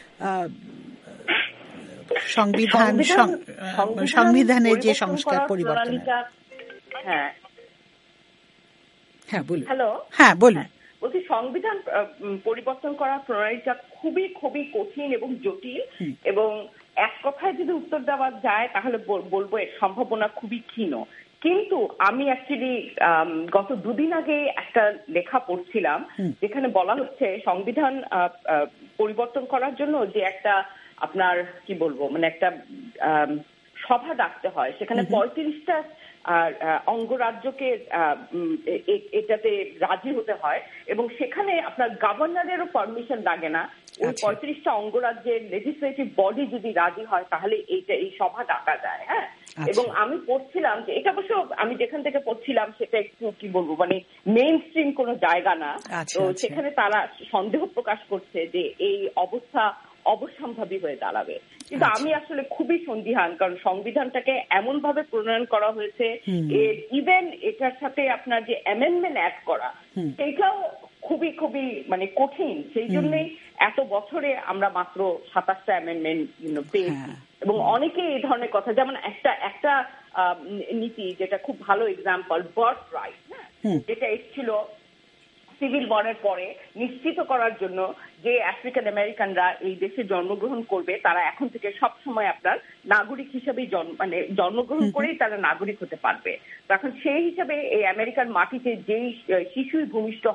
Speaker 3: সংবিধান সংবিধানের যে সংস্কার পরিবর্তন।
Speaker 4: হ্যাঁ
Speaker 3: হ্যাঁ বলুন।
Speaker 4: হ্যালো,
Speaker 3: হ্যাঁ বলুন।
Speaker 4: বলছি সংবিধান পরিবর্তন করার প্রণালীটা খুবই খুবই কঠিন এবং জটিল, এবং এক কথায় যদি উত্তর দেওয়া যায় তাহলে বলবো এর সম্ভাবনা খুবই ক্ষীণ। কিন্তু আমি অ্যাকচুয়ালি গত দুদিন আগে একটা লেখা পড়ছিলাম যেখানে বলা হচ্ছে সংবিধান পরিবর্তন করার জন্য যে একটা আপনার কি বলবো মানে একটা সভা ডাকতে হয়, সেখানে পঁয়ত্রিশটা অঙ্গরাজ্যকে এটাতে রাজি হতে হয়, এবং সেখানে আপনার গভর্নরেরও পারমিশন লাগে না। ওই পঁয়ত্রিশটা অঙ্গরাজ্যের লেজিসলেটিভ বডি যদি রাজি হয় তাহলে এইটা এই সভা ডাকা যায়। হ্যাঁ, এবং আমি পড়ছিলাম যে এটা অবশ্য আমি যেখান থেকে পড়ছিলাম সেটা একটু কি বলবো মানে মেইন স্ট্রিম কোনো জায়গা না, তো সেখানে তারা সন্দেহ প্রকাশ করছে যে এই অবস্থা অবশ্যম্ভাবী হয়ে দাঁড়াবে। কিন্তু আমি আসলে খুবই সন্দিহান, কারণ সংবিধানটাকে এমন ভাবে প্রণয়ন করা হয়েছে, ইভেন এটার সাথে আপনার যে অ্যামেন্ডমেন্ট অ্যাড করা সেইটাও খুবই খুবই মানে কঠিন। সেই জন্যই এত বছরে আমরা মাত্র সাতাশটা অ্যামেন্ডমেন্ট পেয়েছি, এবং অনেকে এই ধরনের কথা, যেমন একটা একটা নীতি যেটা খুব ভালো এক্সাম্পল, বার্থ রাইট, হ্যাঁ, যেটা এসেছিল সিভিল ওয়ারের পরে নিশ্চিত করার জন্য যে আফ্রিকান আমেরিকানরা এই দেশে জন্মগ্রহণ করবে তারা এখন থেকে সব সময় আপনার নাগরিক হিসেবেই মানে জন্মগ্রহণ করেই তারা নাগরিক হতে পারবে। তখন সেই হিসাবে এই আমেরিকান মাটিতে যেই শিশুই ভূমিষ্ঠ হয়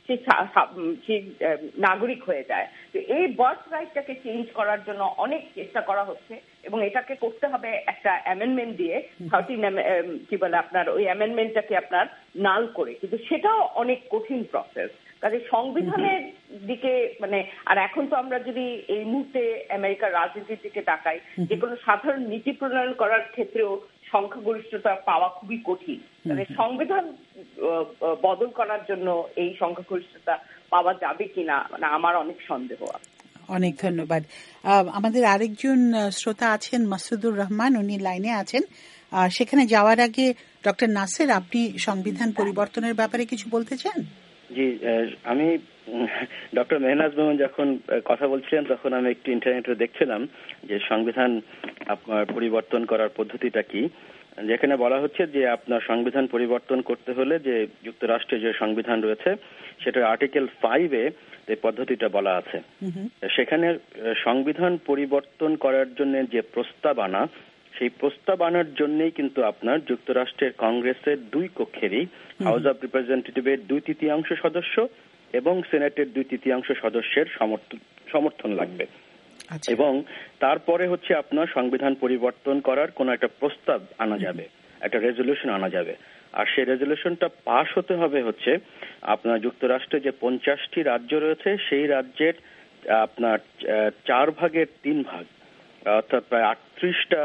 Speaker 4: সে সে নাগরিক হয়ে যায়। তো এই বার্থ রাইটটাকে চেঞ্জ করার জন্য অনেক চেষ্টা করা হচ্ছে এবং এটাকে করতে হবে একটা অ্যামেন্ডমেন্ট দিয়ে, থার্টিন কি বলে আপনার ওই অ্যামেন্ডমেন্টটাকে আপনার নাল করে, কিন্তু সেটাও অনেক কঠিন প্রসেস। কাজে সংবিধানের দিকে মানে, আর এখন তো আমরা যদি এই মুহূর্তে আমেরিকার রাজনীতির দিকে তাকাই, যে কোনো সাধারণ নীতি প্রণয়ন করার ক্ষেত্রেও সংখ্যাগরিষ্ঠতা পাওয়া খুবই কঠিন। মানে সংবিধান বদল করার জন্য এই সংখ্যাগরিষ্ঠতা পাওয়া যাবে কিনা মানে আমার অনেক সন্দেহ।
Speaker 3: অনেক ধন্যবাদ। আমাদের আরেকজন শ্রোতা আছেন মাসুদুর রহমান, উনি লাইনে আছেন। সেখানে যাওয়ার আগে ডক্টর নাসের, আপনি সংবিধান পরিবর্তনের ব্যাপারে কিছু বলতে চান?
Speaker 5: জি, আমি ডক্টর মেহনাজ মোমেন যখন কথা বলছিলেন তখন আমি একটু ইন্টারনেটে দেখছিলাম যে সংবিধান আপনার পরিবর্তন করার পদ্ধতিটা কি, যেখানে বলা হচ্ছে যে আপনার সংবিধান পরিবর্তন করতে হলে যে যুক্তরাষ্ট্রের যে সংবিধান রয়েছে সেটা আর্টিকেল ফাইভে এই পদ্ধতিটা বলা আছে। সেখানে সংবিধান পরিবর্তন করার জন্য যে প্রস্তাব আনা, সেই প্রস্তাব আনার জন্যই কিন্তু আপনার যুক্তরাষ্ট্রের কংগ্রেসের দুই কক্ষেরই, হাউস অব রিপ্রেজেন্টেটিভের দুই তৃতীয়াংশ সদস্য এবং সিনেটের দুই তৃতীয়াংশ সদস্যের সমর্থন লাগবে। এবং তারপরে হচ্ছে আপনার সংবিধান পরিবর্তন করার কোন একটা প্রস্তাব আনা যাবে, একটা রেজলিউশন আনা যাবে। আর সেই রেজলিউশনটা পাশ হতে হবে হচ্ছে আপনার যুক্তরাষ্ট্রে যে পঞ্চাশটি রাজ্য রয়েছে সেই রাজ্যের আপনার চার ভাগের তিন ভাগ, অর্থাৎ প্রায় আটত্রিশটা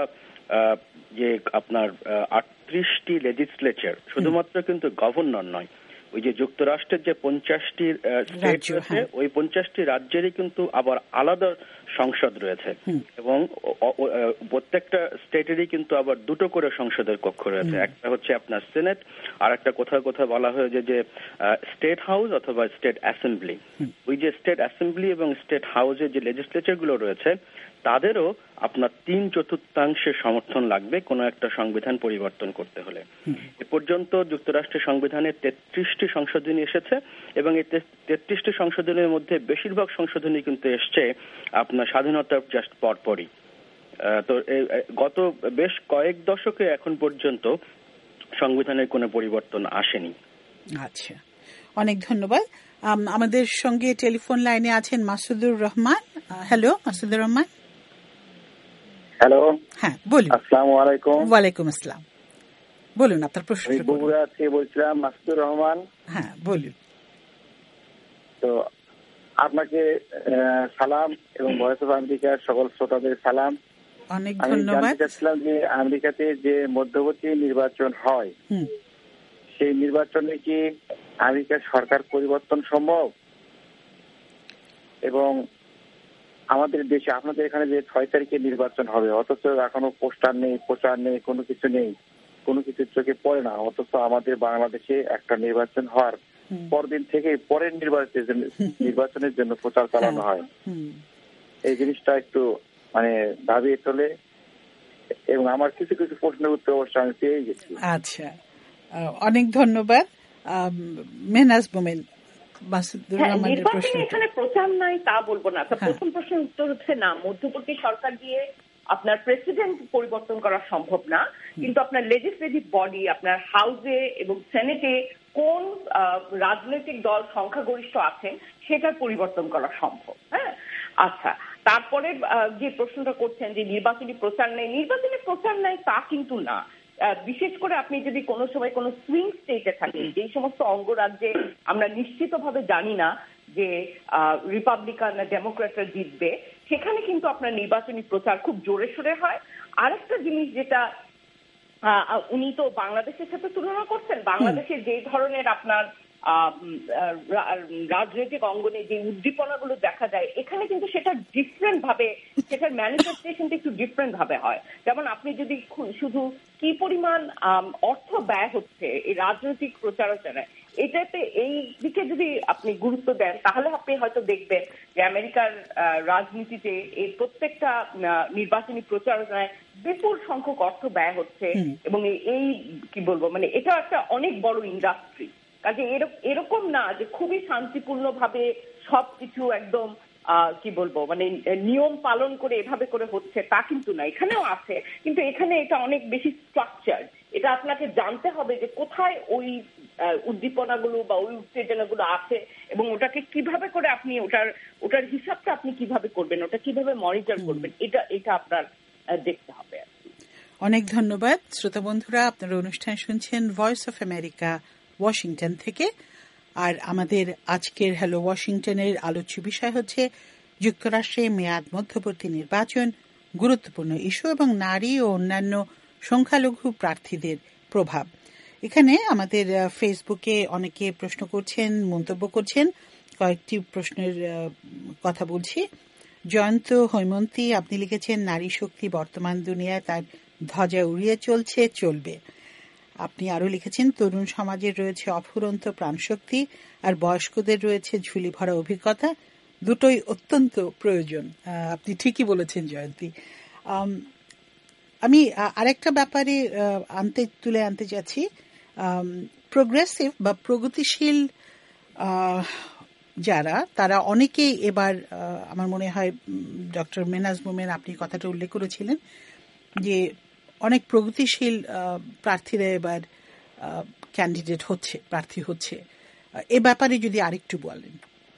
Speaker 5: যে আপনার আটত্রিশটি লেজিসলেচার, শুধুমাত্র কিন্তু গভর্নর নয়, ওই যে যুক্তরাষ্ট্রের যে পঞ্চাশটি স্টেট রয়েছে ওই পঞ্চাশটি রাজ্যেরই কিন্তু আবার আলাদা সংসদ রয়েছে এবং প্রত্যেকটা স্টেটেরই কিন্তু আবার দুটো করে সংসদের কক্ষ রয়েছে। একটা হচ্ছে আপনার সিনেট, আর একটা কোথাও কোথাও বলা হয়েছে যে স্টেট হাউস অথবা স্টেট অ্যাসেম্বলি। ওই যে স্টেট অ্যাসেম্বলি এবং স্টেট হাউসের যে লেজিসলেচার গুলো রয়েছে তাদেরও আপনার তিন চতুর্থাংশের সমর্থন লাগবে কোনো একটা সংবিধান পরিবর্তন করতে হলে। এ পর্যন্ত যুক্তরাষ্ট্রের সংবিধানে তেত্রিশটি সংশোধনী এসেছে এবং এই তেত্রিশটি সংশোধনীর মধ্যে বেশিরভাগ সংশোধনী কিন্তু এসছে আপনার স্বাধীনতার জাস্ট পরপরই। তো গত বেশ কয়েক দশকে এখন পর্যন্ত সংবিধানের কোনো পরিবর্তন আসেনি।
Speaker 3: আচ্ছা, অনেক ধন্যবাদ। আমাদের সঙ্গে টেলিফোন লাইনে আছেন মাসুদুর রহমান। হ্যালো মাসুদুর রহমান।
Speaker 7: হ্যালো,
Speaker 3: হ্যাঁ বলুন।
Speaker 7: আসসালামু আলাইকুম।
Speaker 3: ওয়ালাইকুম আসসালাম, বলুন আপনার প্রশ্ন।
Speaker 7: বগুড়া থেকে বলছিলাম, মাসুদুর রহমান।
Speaker 3: হ্যাঁ বলুন।
Speaker 7: তো আপনাকে সালাম এবং ভয়েস অফ আমেরিকার সকল শ্রোতাদের সালাম।
Speaker 3: অনেক ধন্যবাদ।
Speaker 7: আমি জানতে চাচ্ছিলাম যে আমেরিকাতে যে মধ্যবর্তী নির্বাচন হয় সেই নির্বাচনে কি আমেরিকার সরকার পরিবর্তন সম্ভব? এবং আমাদের দেশে আপনাদের এখানে যে ছয় তারিখে নির্বাচন হবে অথচ এখনো পোস্টার নেই, প্রচার নেই, কোনো কিছু নেই, কোনো কিছু চোখে পড়ে না, অথচ আমাদের বাংলাদেশে একটা নির্বাচন হওয়ার পরদিন থেকে পরের নির্বাচনের নির্বাচনের জন্য প্রচার চালানো হয়। এই জিনিসটা একটু মানে দাবিয়ে চলে এবং আমার কিছু কিছু প্রশ্নের উত্তর অবশ্য আমি পেয়ে গেছি।
Speaker 3: আচ্ছা, অনেক ধন্যবাদ। মেহনাজ মোমেন,
Speaker 4: এখানে প্রচার নাই তা বলবো না। প্রথম প্রশ্নের উত্তর হচ্ছে না, মধ্যবর্তী সরকার দিয়ে আপনার প্রেসিডেন্ট পরিবর্তন করা সম্ভব না, কিন্তু আপনার লেজিসলেটিভ বডি আপনার হাউসে এবং সেনেটে কোন রাজনৈতিক দল সংখ্যাগরিষ্ঠ আছেন সেটার পরিবর্তন করা সম্ভব। হ্যাঁ, আচ্ছা, তারপরে যে প্রশ্নটা করছেন যে নির্বাচনী প্রচার নেই, নির্বাচনী প্রচার নাই তা কিন্তু না। বিশেষ করে আপনি যদি কোনো সময় কোনো সুইং স্টেটে থাকেন, যেই সমস্ত অঙ্গরাজ্যে আমরা নিশ্চিতভাবে জানি না যে রিপাবলিকান না ডেমোক্র্যাটরা জিতবে, সেখানে কিন্তু আপনার নির্বাচনী প্রচার খুব জোরে সোরে হয়। আরেকটা জিনিস যেটা উনি তো বাংলাদেশের সাথে তুলনা করছেন, বাংলাদেশের যে ধরনের আপনার রাজনৈতিক অঙ্গনে যে উদ্দীপনাগুলো দেখা যায় এখানে কিন্তু সেটা ডিফারেন্ট ভাবে, সেটার ম্যানিফেস্টেশনটা একটু ডিফারেন্ট ভাবে হয়। যেমন আপনি যদি শুধু কি পরিমাণ অর্থ ব্যয় হচ্ছে এই রাজনৈতিক প্রচারণায়, এটাতে এই দিকে যদি আপনি গুরুত্ব দেন তাহলে আপনি হয়তো দেখবেন যে আমেরিকার রাজনীতিতে এই প্রত্যেকটা নির্বাচনী প্রচারণায় বিপুল সংখ্যক অর্থ ব্যয় হচ্ছে এবং এই কি বলবো মানে এটা একটা অনেক বড় ইন্ডাস্ট্রি। কাজে এরকম না যে খুবই শান্তিপূর্ণ ভাবে সবকিছু একদম কি বলবো মানে নিয়ম পালন করে এভাবে করে হচ্ছে তা কিন্তু না, এখানেও আছে, কিন্তু এখানে এটা অনেক বেশি স্ট্রাকচার। এটা আপনাকে জানতে হবে যে কোথায় ওই উদ্দীপনাগুলো বা ওই উত্তেজনাগুলো আছে এবং ওটাকে কিভাবে করে আপনি ওটার ওটার হিসাবটা আপনি কিভাবে করবেন, ওটা কিভাবে মনিটর করবেন, এটা এটা আপনার দেখতে হবে।
Speaker 3: অনেক ধন্যবাদ শ্রোতা বন্ধুরা, আপনারা অনুষ্ঠান শুনছেন ভয়েস অফ আমেরিকা ওয়াশিংটন থেকে। আর আমাদের আজকের হ্যালো ওয়াশিংটনের আলোচ্য বিষয় হচ্ছে যুক্তরাষ্ট্রে মেয়াদ মধ্যবর্তী নির্বাচন, গুরুত্বপূর্ণ ইস্যু এবং নারী ও অন্যান্য সংখ্যালঘু প্রার্থীদের প্রভাব। এখানে আমাদের ফেসবুকে অনেকে প্রশ্ন করছেন, মন্তব্য করছেন। কয়েকটি প্রশ্নের কথা বলছি। জয়ন্ত হৈমন্তী, আপনি লিখেছেন নারী শক্তি বর্তমান দুনিয়ায় তার ধ্বজা উড়িয়ে চলছে, চলবে। আপনি আরো লিখেছেন তরুণ সমাজের রয়েছে অফুরন্ত প্রাণশক্তি আর বয়স্কদের রয়েছে ঝুলি ভরা অভিজ্ঞতা, দুটোই অত্যন্ত প্রয়োজন। আপনি ঠিকই বলেছেন জয়ন্তী। আমি আরেকটা ব্যাপারে আনতে তুলে আনতে চাচ্ছি, প্রোগ্রেসিভ বা প্রগতিশীল যারা, তারা অনেকেই এবার আমার মনে হয় ডক্টর মেনাজ মোমেন আপনি কথাটা উল্লেখ করেছিলেন যে অনেক প্রগতিশীল প্রার্থীরা এবার ক্যান্ডিডেট হচ্ছে, প্রার্থী হচ্ছে। এ ব্যাপারে যদি আরেকটু বলেন।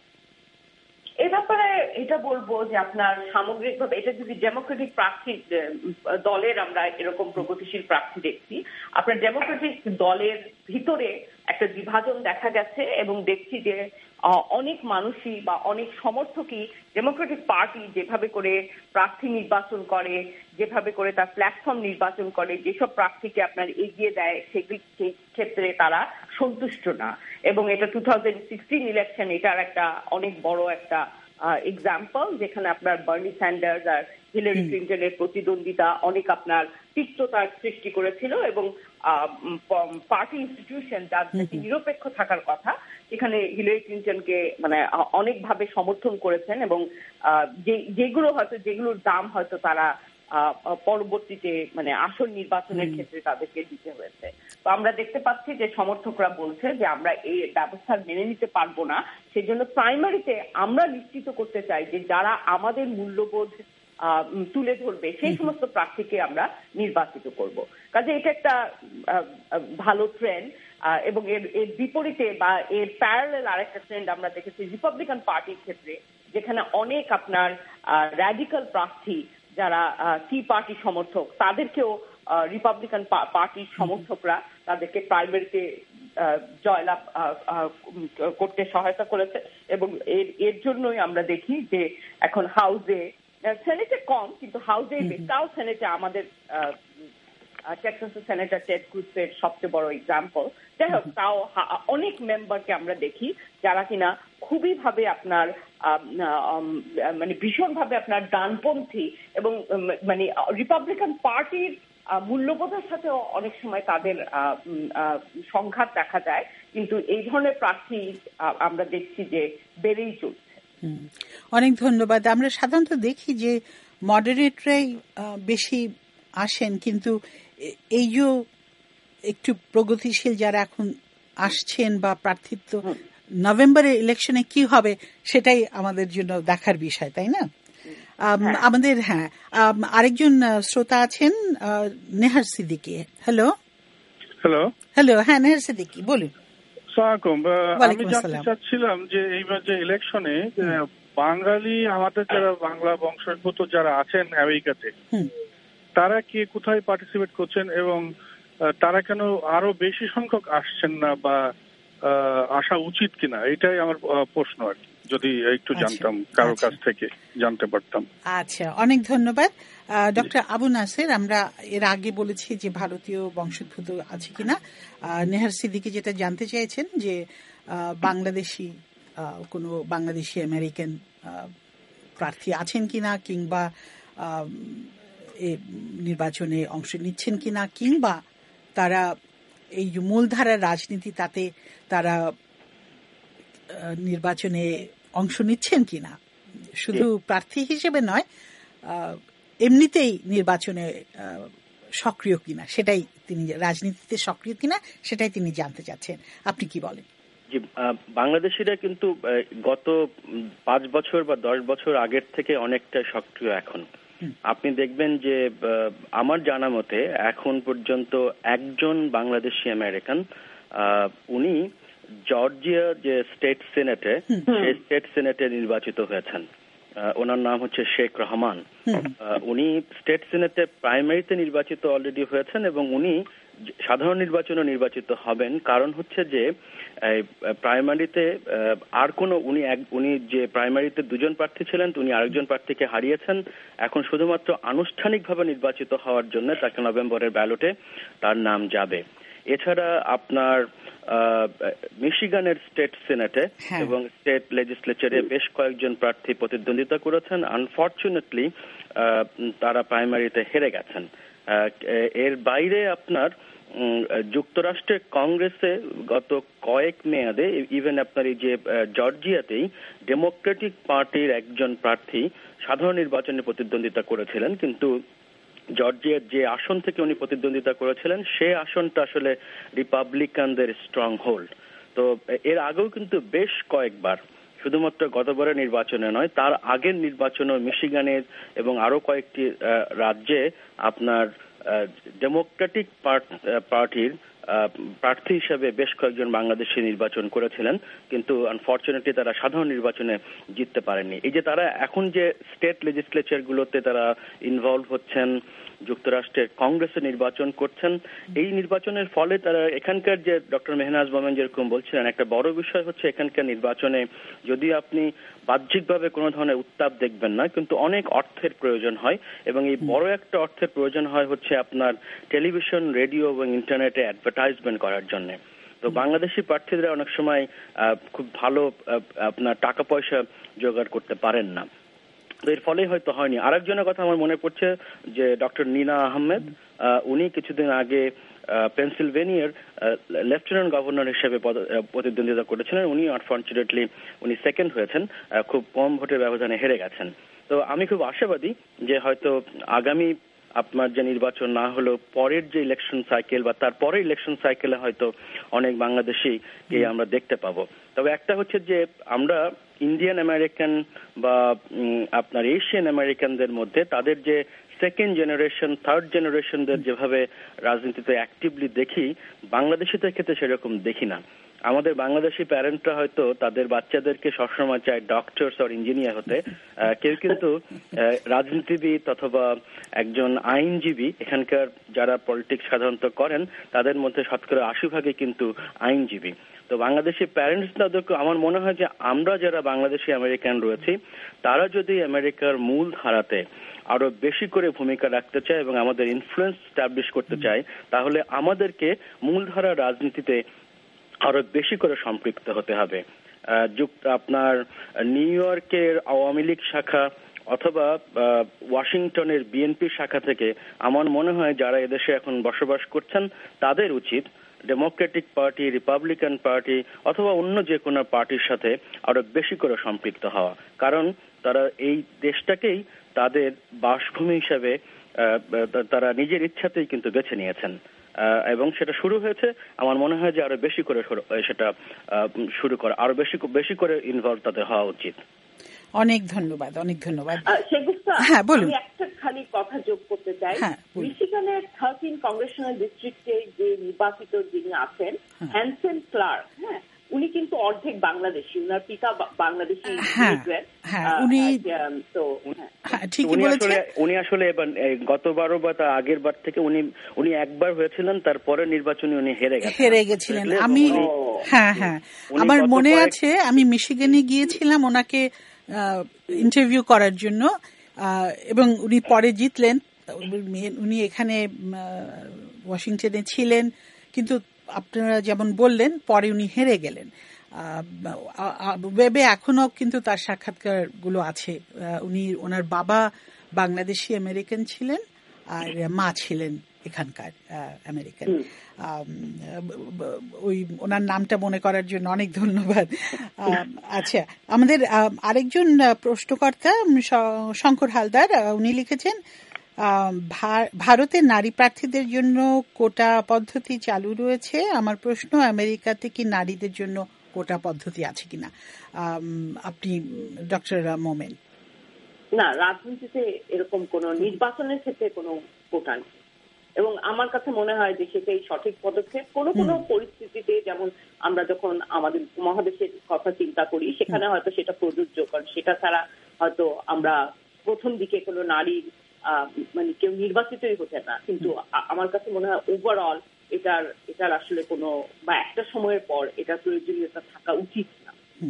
Speaker 4: এ ব্যাপারে এটা বলবো যে আপনার সামগ্রিকভাবে এটা যদি ডেমোক্রেটিক প্রার্থী দলের আমরা এরকম প্রগতিশীল প্রার্থী দেখছি, আপনার ডেমোক্রেটিক দলের ভিতরে একটা বিভাজন দেখা গেছে এবং দেখছি যে অনেক মানুষই বা অনেক সমর্থকই ডেমোক্রেটিক পার্টি যেভাবে করে প্রার্থী নির্বাচন করে, যেভাবে করে তার প্ল্যাটফর্ম নির্বাচন করে, যেসব প্রার্থীকে আপনার এগিয়ে দেয় সেগুলি সেই ক্ষেত্রে তারা সন্তুষ্ট না। এবং এটা টু থাউজেন্ড সিক্সটিন ইলেকশন এটার একটা অনেক বড় একটা এক্সাম্পল, যেখানে আপনার বার্নি স্যান্ডার্স আর হিলারি ক্লিন্টনের প্রতিদ্বন্দ্বিতা অনেক আপনার তিক্ততার সৃষ্টি করেছিল এবং পার্টি ইনস্টিটিউশন যার নিরপেক্ষ থাকার কথা এখানে হিলারি ক্লিন্টনকে মানে অনেকভাবে সমর্থন করেছেন এবং যেগুলো হয়তো যেগুলোর দাম হয়তো তারা পরবর্তীতে মানে আসল নির্বাচনের ক্ষেত্রে তাদেরকে দিতে হয়েছে। তো আমরা দেখতে পাচ্ছি যে সমর্থকরা বলছে যে আমরা এই ব্যবস্থা মেনে নিতে পারবো না, সেজন্য প্রাইমারিতে আমরা নিশ্চিত করতে চাই যে যারা আমাদের মূল্যবোধ তুলে ধরবে সেই সমস্ত প্রার্থীকে আমরা নির্বাচিত করব। কাজে এটা একটা ভালো ট্রেন্ড এবং এর এর বিপরীতে বা এর প্যারালেল আরেকটা ট্রেন্ড আমরা দেখেছি রিপাবলিকান পার্টির ক্ষেত্রে, যেখানে অনেক আপনার র্যাডিক্যাল প্রার্থী যারা টি পার্টি সমর্থক তাদেরকেও রিপাবলিকান পার্টির সমর্থকরা তাদেরকে প্রাইমারিতে জয়লাভ করতে সহায়তা করেছে এবং এর এর জন্যই আমরা দেখি যে এখন হাউসে, সেনেটে কম কিন্তু হাউসে তাও সেনেটে আমাদের টেক্সাসের সেনেটর টেড ক্রুজের সবচেয়ে বড় এক্সাম্পল। যাই হোক, তাও অনেক মেম্বারকে আমরা দেখি যারা কিনা খুবই ভাবে আপনার মানে ভীষণভাবে আপনার ডানপন্থী এবং মানে রিপাবলিকান পার্টির মূল্যবোধের সাথেও অনেক সময় তাদের সংঘাত দেখা যায়, কিন্তু এই ধরনের প্রার্থী আমরা দেখছি যে বেড়েই চলছে।
Speaker 3: অনেক ধন্যবাদ। আমরা সাধারণত দেখি যে মডারেটরাই বেশি আসেন, কিন্তু এই যে একটু প্রগতিশীল যারা এখন আসছেন বা প্রার্থিত্ব নভেম্বরের ইলেকশনে কি হবে সেটাই আমাদের জন্য দেখার বিষয়, তাই না? আমাদের হ্যাঁ আরেকজন শ্রোতা আছেন, নেহার সিদ্দিকী। হ্যালো
Speaker 8: হ্যালো
Speaker 3: হ্যালো হ্যাঁ নেহার সিদ্দিকী বলুন।
Speaker 8: আমি জানতে চাচ্ছিলাম যে এইবার যে ইলেকশনে বাঙালি আমাদের যারা বাংলা বংশোদ্ভূত যারা আছেন আমেরিকাতে, তারা কি কোথায় পার্টিসিপেট করছেন এবং তারা কেন আরো বেশি সংখ্যক আসছেন না বা আসা উচিত কিনা, এটাই আমার প্রশ্ন আর কি, যদি একটু জানতাম কারো কাছ থেকে জানতে পারতাম।
Speaker 3: আচ্ছা, অনেক ধন্যবাদ ডক্টর আবু নাসের। আমরা এর আগে বলেছি যে ভারতীয় বংশোদ্ভূত আছে কিনা। নেহার সিদ্দিকী যেটা জানতে চেয়েছেন যে বাংলাদেশি কোনো বাংলাদেশি আমেরিকান প্রার্থী আছেন কিনা, কিংবা নির্বাচনে অংশ নিচ্ছেন কিনা, কিংবা তারা এই যে মূলধারার রাজনীতি তাতে তারা নির্বাচনে অংশ নিচ্ছেন কিনা, শুধু প্রার্থী হিসেবে নয় এমনিতেই নির্বাচনে সক্রিয় কিনা, সেটাই তিনি রাজনীতিতে সক্রিয় কিনা সেটাই তিনি জানতে চাচ্ছেন। আপনি কি বলেন?
Speaker 5: জি, বাংলাদেশিরা কিন্তু গত পাঁচ বছর বা দশ বছর আগের থেকে অনেকটা সক্রিয় এখন। আপনি দেখবেন যে আমার জানা মতে এখন পর্যন্ত একজন বাংলাদেশি আমেরিকান উনি জর্জিয়া যে স্টেট সিনেটে সেই স্টেট সিনেটে নির্বাচিত হয়েছেন। ওনার নাম হচ্ছে শেখ রহমান। উনি স্টেট সিনেটে প্রাইমারিতে নির্বাচিত অলরেডি হয়েছেন এবং উনি সাধারণ নির্বাচনে নির্বাচিত হবেন। কারণ হচ্ছে যে প্রাইমারিতে আর কোন উনি উনি যে প্রাইমারিতে দুজন প্রার্থী ছিলেন, উনি আরেকজন প্রার্থীকে হারিয়েছেন। এখন শুধুমাত্র আনুষ্ঠানিকভাবে নির্বাচিত হওয়ার জন্য তাকে নভেম্বরের ব্যালটে তার নাম যাবে। এছাড়া আপনার মিশিগানের স্টেট সিনেটে এবং স্টেট লেজিসলেচারে বেশ কয়েকজন প্রার্থী প্রতিদ্বন্দ্বিতা করেছেন। আনফরচুনেটলি তারা প্রাইমারিতে হেরে গেছেন। এর বাইরে আপনার যুক্তরাষ্ট্রের কংগ্রেসে গত কয়েক মেয়াদে ইভেন আপনার এই যে জর্জিয়াতেই ডেমোক্রেটিক পার্টির একজন প্রার্থী সাধারণ নির্বাচনে প্রতিদ্বন্দ্বিতা করেছিলেন, কিন্তু জর্জিয়ার যে আসন থেকে উনি প্রতিদ্বন্দ্বিতা করেছিলেন সে আসনটা আসলে রিপাবলিকানদের স্ট্রং হোল্ড। তো এর আগেও কিন্তু বেশ কয়েকবার, শুধুমাত্র গতবারের নির্বাচনে নয়, তার আগের নির্বাচনে মিশিগানের এবং আরো কয়েকটি রাজ্যে আপনার ডেমোক্রেটিক পার্টির প্রার্থী হিসেবে বেশ কয়েকজন বাংলাদেশি নির্বাচন করেছিলেন, কিন্তু আনফরচুনেটলি তারা সাধারণ নির্বাচনে জিততে পারেননি। এই যে তারা এখন যে স্টেট লেজিসলেচার গুলোতে তারা ইনভলভ হচ্ছেন, যুক্তরাষ্ট্রের কংগ্রেসে নির্বাচন করছেন, এই নির্বাচনের ফলে তারা এখানকার যে ডক্টর মেহনাজ মোমেন যেরকম বলছিলেন, একটা বড় বিষয় হচ্ছে এখানকার নির্বাচনে যদি আপনি বাহ্যিকভাবে কোনো ধরনের উত্তাপ দেখবেন না, কিন্তু অনেক অর্থের প্রয়োজন হয় এবং এই বড় একটা অর্থের প্রয়োজন হয় হচ্ছে আপনার টেলিভিশন, রেডিও এবং ইন্টারনেটে অ্যাডভার্টাইজমেন্ট করার জন্য। তো বাংলাদেশি প্রার্থীরা অনেক সময় খুব ভালো আপনার টাকা পয়সা জোগাড় করতে পারেন না, তো এর ফলে হয়তো হয়নি। আরেকজনের কথা আমার মনে পড়ছে যে ডক্টর নীনা আহমেদ, উনি কিছুদিন আগে পেনসিলভেনিয়ার লেফটেন্যান্ট গভর্নর হিসেবে প্রতিদ্বন্দ্বিতা করেছিলেন। উনি আনফরচুনেটলি উনি সেকেন্ড হয়েছেন, খুব কম ভোটের ব্যবধানে হেরে গেছেন। তো আমি খুব আশাবাদী যে হয়তো আগামী আপনার যে নির্বাচন না হলেও পরের যে ইলেকশন সাইকেল বা তার পরের ইলেকশন সাইকেলে হয়তো অনেক বাংলাদেশিকে আমরা দেখতে পাবো। তবে একটা হচ্ছে যে আমরা ইন্ডিয়ান আমেরিকান বা আপনার এশিয়ান আমেরিকানদের মধ্যে তাদের যে সেকেন্ড জেনারেশন, থার্ড জেনারেশনদের যেভাবে রাজনীতিতে অ্যাক্টিভলি দেখি, বাংলাদেশিদের ক্ষেত্রে সেরকম দেখি না। আমাদের বাংলাদেশি প্যারেন্টরা হয়তো তাদের বাচ্চাদেরকে সবসময় চায় ডক্টরস আর ইঞ্জিনিয়ার হতে, কেউ কিন্তু রাজনীতিবিদ অথবা একজন আইনজীবী, এখানকার যারা পলিটিক্স সাধারণত করেন তাদের মধ্যে শতকরা আশি ভাগে কিন্তু আইনজীবী। তো বাংলাদেশি প্যারেন্টসদেরকে আমার মনে হয় যে আমরা যারা বাংলাদেশি আমেরিকান রয়েছি তারা যদি আমেরিকার মূল ধারাতে আরো বেশি করে ভূমিকা রাখতে চায় এবং আমাদের ইনফ্লুয়েন্স স্টাবলিশ করতে চায়, তাহলে আমাদেরকে মূলধারা রাজনীতিতে আরো বেশি করে সম্পৃক্ত হতে হবে। আপনার নিউ ইয়র্কের আওয়ামী লীগ শাখা অথবা ওয়াশিংটনের বিএনপি শাখা থেকে আমার মনে হয় যারা এদেশে এখন বসবাস করছেন তাদের উচিত ডেমোক্রেটিক পার্টি, রিপাবলিকান পার্টি অথবা অন্য যে কোনো পার্টির সাথে আরো বেশি করে সম্পৃক্ত হওয়া, কারণ তারা এই দেশটাকেই তাদের বাসভূমি হিসেবে তারা নিজের ইচ্ছাতেই কিন্তু বেছে নিয়েছেন এবং সেটা শুরু হয়েছে। আমার মনে হয় যে আরো বেশি করে সেটা শুরু করা, আরো বেশি বেশি করে ইনভলভ তাদের হওয়া উচিত।
Speaker 3: অনেক ধন্যবাদ, অনেক ধন্যবাদ।
Speaker 4: হ্যাঁ, বলুন। আমি একটা খালি কথা যোগ করতে চাই। মিশিগানের থার্টিন কংগ্রেশনাল ডিস্ট্রিক্টে যে নির্বাচিত যিনি আছেন হ্যানসেন ক্লার্ক, হ্যাঁ, উনি কিন্তু অর্ধেক বাংলাদেশি, উনার পিতা বাংলাদেশি।
Speaker 3: উনি ঠিকই বলেছেন।
Speaker 5: উনি আসলে গতবারও বা তার আগের বার থেকে উনি উনি একবার হয়েছিলেন, তারপরে নির্বাচনে উনি হেরে গেছেন
Speaker 3: হেরে গেছিলেন আমি হ্যাঁ হ্যাঁ আমার মনে আছে। আমি মিশিগানে গিয়েছিলাম ওনাকে ইন্টারভিউ করার জন্য এবং উনি পরে জিতলেন। উনি এখানে ওয়াশিংটনে ছিলেন, কিন্তু আপনারা যেমন বললেন পরে উনি হেরে গেলেন। ওয়েবে এখনো কিন্তু তার সাক্ষাৎকার গুলো আছে। উনি ওনার বাবা বাংলাদেশি আমেরিকান ছিলেন আর মা ছিলেন এখানকার আমেরিকান। ওই ওনার নামটা মনে করার জন্য অনেক ধন্যবাদ। আচ্ছা, আমাদের আরেকজন প্রশ্নকর্তা শঙ্কর হালদার, উনি লিখেছেন ভারতের নারী প্রার্থীদের জন্য কোটা পদ্ধতি চালু রয়েছে। আমার প্রশ্ন, আমেরিকাতে কি নারীদের জন্য কোটা পদ্ধতি আছে কিনা? আপনি ডক্টর মোমেন।
Speaker 4: না, রাজনীতিতে এরকম কোন নির্বাচনের ক্ষেত্রে কোনো কোটা নেই। এবং আমার কাছে মনে হয় যে সেটাই সঠিক পদক্ষেপ। কোনো কোনো পরিস্থিতিতে, যেমন আমরা যখন আমাদের মহাদেশের কথা চিন্তা করি, সেখানে হয়তো সেটা প্রযোজ্য, কারণ সেটা ছাড়া হয়তো আমরা প্রথম দিকে কোনো নারী মানে কেউ নির্বাচিতই হতে না। কিন্তু আমার কাছে মনে হয় ওভারঅল এটার এটার আসলে কোনো বা একটা সময়ের পর এটার প্রয়োজনীয়তা থাকা উচিত না।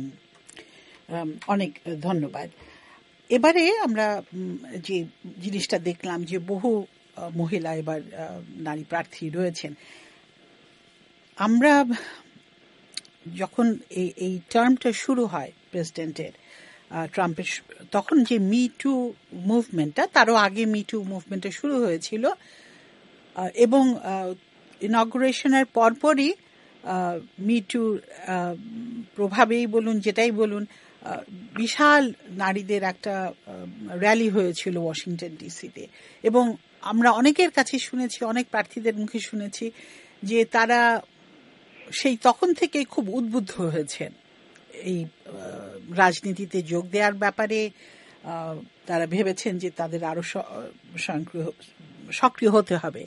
Speaker 3: অনেক ধন্যবাদ। এবারে আমরা যে জিনিসটা দেখলাম যে বহু মহিলা এবার নারী প্রার্থী রয়েছেন। আমরা যখন এই এই টার্মটা শুরু হয় প্রেসিডেন্টের ট্রাম্পের, তখন যে মি টু মুভমেন্টটা, তারও আগে মি টু মুভমেন্টটা শুরু হয়েছিল এবং ইনগ্রেশনের পরপরই মি টু প্রভাবেই বলুন যেটাই বলুন বিশাল নারীদের একটা র্যালি হয়েছিল ওয়াশিংটন ডিসিতে। এবং আমরা অনেকের কাছে শুনেছি, অনেক প্রার্থীদের মুখে শুনেছি যে তারা সেই তখন থেকে খুব উদ্বুদ্ধ হয়েছেন এই রাজনীতিতে যোগ দেওয়ার ব্যাপারে। তারা ভেবেছেন যে তাদের আরো সক্রিয় হতে হবে।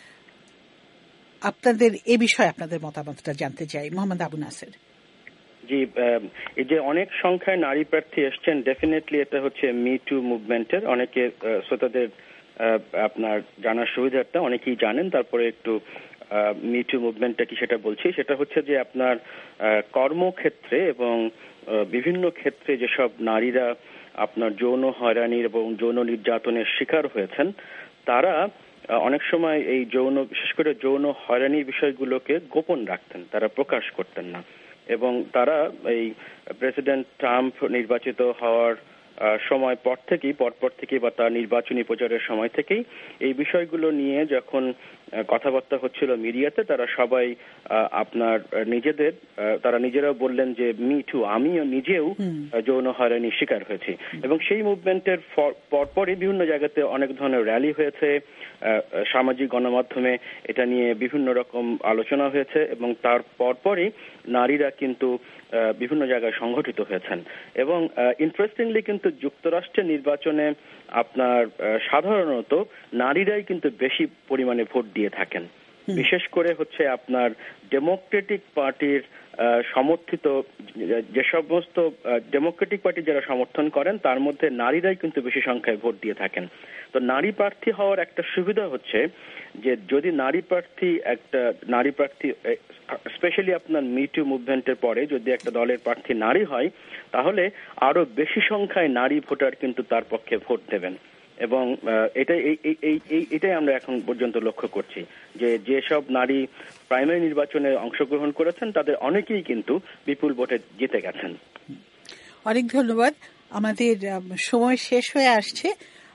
Speaker 3: আপনাদের এ বিষয়ে আপনাদের মতামতটা জানতে চাই, মোহাম্মদ আবু নাসের।
Speaker 5: জি, এই যে অনেক সংখ্যায় নারী প্রার্থী এসছেন, ডেফিনেটলি এটা হচ্ছে মি টু মুভমেন্টের। অনেকে শ্রোতাদের আপনার জানার সুবিধার্থে অনেকেই জানেন, তারপরে একটু মি টু মুভমেন্টটা কি সেটা বলছি। সেটা হচ্ছে যে আপনার কর্মক্ষেত্রে এবং বিভিন্ন ক্ষেত্রে যেসব নারীরা আপনার যৌন হয়রানির এবং যৌন নির্যাতনের শিকার হয়েছেন, তারা অনেক সময় এই যৌন, বিশেষ করে যৌন হয়রানির বিষয়গুলোকে গোপন রাখতেন, তারা প্রকাশ করতেন না। এবং তারা এই প্রেসিডেন্ট ট্রাম্প নির্বাচিত হওয়ার সময় পর থেকেই পরপর থেকেই বা তার নির্বাচনী প্রচারের সময় থেকেই এই বিষয়গুলো নিয়ে যখন কথাবার্তা হচ্ছিল মিডিয়াতে, তারা সবাই আপনার নিজেদের তারা নিজেরাও বললেন যে মি টু, আমিও নিজেও যৌন হয়রানির শিকার হয়েছি। এবং সেই মুভমেন্টের পরপরই বিভিন্ন জায়গাতে অনেক ধরনের র্যালি হয়েছে, সামাজিক গণমাধ্যমে এটা নিয়ে বিভিন্ন রকম আলোচনা হয়েছে এবং তার পরপরই নারীরা কিন্তু বিভিন্ন জায়গায় সংগঠিত হয়েছেন। এবং ইন্টারেস্টিংলি কিন্তু যুক্তরাষ্ট্রের নির্বাচনে আপনার সাধারণত নারীরাই কিন্তু বেশি পরিমাণে ভোট দিয়ে থাকেন। বিশেষ করে হচ্ছে আপনার ডেমোক্রেটিক পার্টির সমর্থিত যে সমস্ত ডেমোক্রেটিক পার্টি যারা সমর্থন করেন, তার মধ্যে নারীরাই কিন্তু বেশি সংখ্যায় ভোট দিয়ে থাকেন। তো নারী প্রার্থী হওয়ার একটা সুবিধা হচ্ছে যে যদি নারী প্রার্থী একটা নারী প্রার্থী স্পেশালি আপনার মি টু মুভমেন্টের পরে যদি একটা দলের প্রার্থী নারী হয়, তাহলে আরো বেশি সংখ্যায় নারী ভোটার কিন্তু তার পক্ষে ভোট দেবেন। এবং এটাই এটাই আমরা এখন পর্যন্ত লক্ষ্য করছি যে যেসব নারী প্রাইমারি নির্বাচনে অংশগ্রহণ করেছেন তাদের অনেকেই কিন্তু বিপুল ভোটে জিতে গেছেন।
Speaker 3: অনেক ধন্যবাদ। আমাদের সময় শেষ হয়ে আসছে।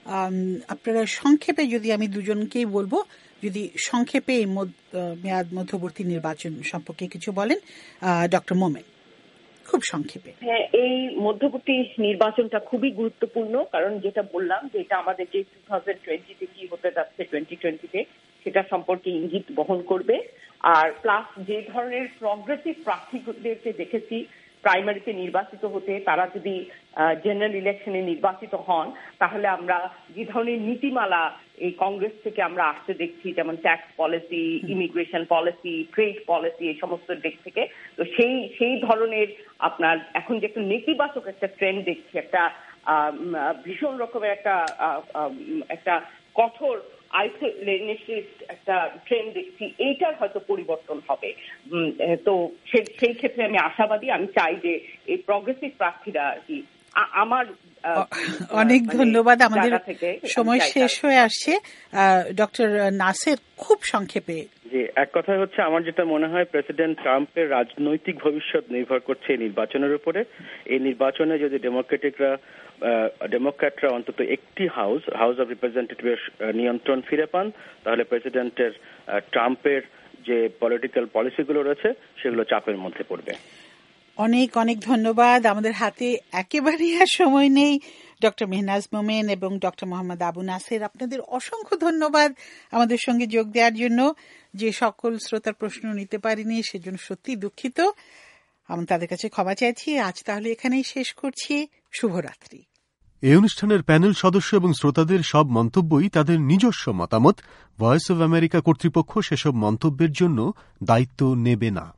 Speaker 3: আপনারা সংক্ষেপে, যদি আমি দুজনকেই বলবো, যদি সংক্ষেপে এই মেয়াদ মধ্যবর্তী নির্বাচন সম্পর্কে কিছু বলেন, ডক্টর মোমেন, খুব সংক্ষেপে।
Speaker 4: হ্যাঁ, এই মধ্যবর্তী নির্বাচনটা খুবই গুরুত্বপূর্ণ, কারণ যেটা বললাম যে এটা আমাদের যে টু থাউজেন্ড টোয়েন্টিতে কি হতে যাচ্ছে টোয়েন্টি টোয়েন্টিতে সেটা সম্পর্কে ইঙ্গিত বহন করবে। আর প্লাস যে ধরনের প্রগ্রেসিভ প্রার্থীদেরকে দেখেছি প্রাইমারিতে নির্বাচিত হতে, তারা যদি জেনারেল ইলেকশনে নির্বাচিত হন, তাহলে আমরা যে ধরনের নীতিমালা এই কংগ্রেস থেকে আমরা আসতে দেখছি, যেমন tax policy, immigration policy, trade policy, এই সমস্ত দিক থেকে, তো সেই সেই ধরনের আপনার এখন যে একটা নেতিবাচক একটা ট্রেন্ড দেখছি, একটা ভীষণ রকমের একটা একটা কঠোর আইসোলেশনিস্ট একটা ট্রেন্ড দেখছি, এইটার হয়তো পরিবর্তন হবে। তো সেই ক্ষেত্রে আমি আশাবাদী। আমি চাই যে এই প্রগ্রেসিভ প্রার্থীরা আর কি। আমার
Speaker 3: অনেক ধন্যবাদ। আমাদের সময় শেষ হয়ে আসছে। ডক্টর নাসের, খুব সংক্ষেপে।
Speaker 5: জি, এক কথা হচ্ছে আমার যেটা মনে হয় প্রেসিডেন্ট ট্রাম্পের রাজনৈতিক ভবিষ্যৎ নির্ভর করছে এই নির্বাচনের উপরে। এই নির্বাচনে যদি ডেমোক্রেটিকরা ডেমোক্র্যাটরা অন্তত একটি হাউস হাউস অব রিপ্রেজেন্টেটিভের নিয়ন্ত্রণ ফিরে পান, তাহলে প্রেসিডেন্টের ট্রাম্পের যে পলিটিক্যাল পলিসিগুলো রয়েছে সেগুলো চাপের মধ্যে পড়বে।
Speaker 3: অনেক অনেক ধন্যবাদ। আমাদের হাতে একেবারেই আর সময় নেই। ডক্টর মেহনাজ মোমেন এবং ডক্টর মোহাম্মদ আবু নাসের, আপনাদের অসংখ্য ধন্যবাদ আমাদের সঙ্গে যোগ দেওয়ার জন্য। যে সকল শ্রোতার প্রশ্ন নিতে পারিনি সেজন্য সত্যি দুঃখিত, আমি তাদের কাছে ক্ষমা চাইছি। আজ তাহলে এখানেই শেষ করছি। শুভরাত্রি।
Speaker 9: এই অনুষ্ঠানের প্যানেল সদস্য এবং শ্রোতাদের সব মন্তব্যই তাদের নিজস্ব মতামত। ভয়েস অব আমেরিকা কর্তৃপক্ষ সেসব মন্তব্যের জন্য দায়িত্ব নেবে না।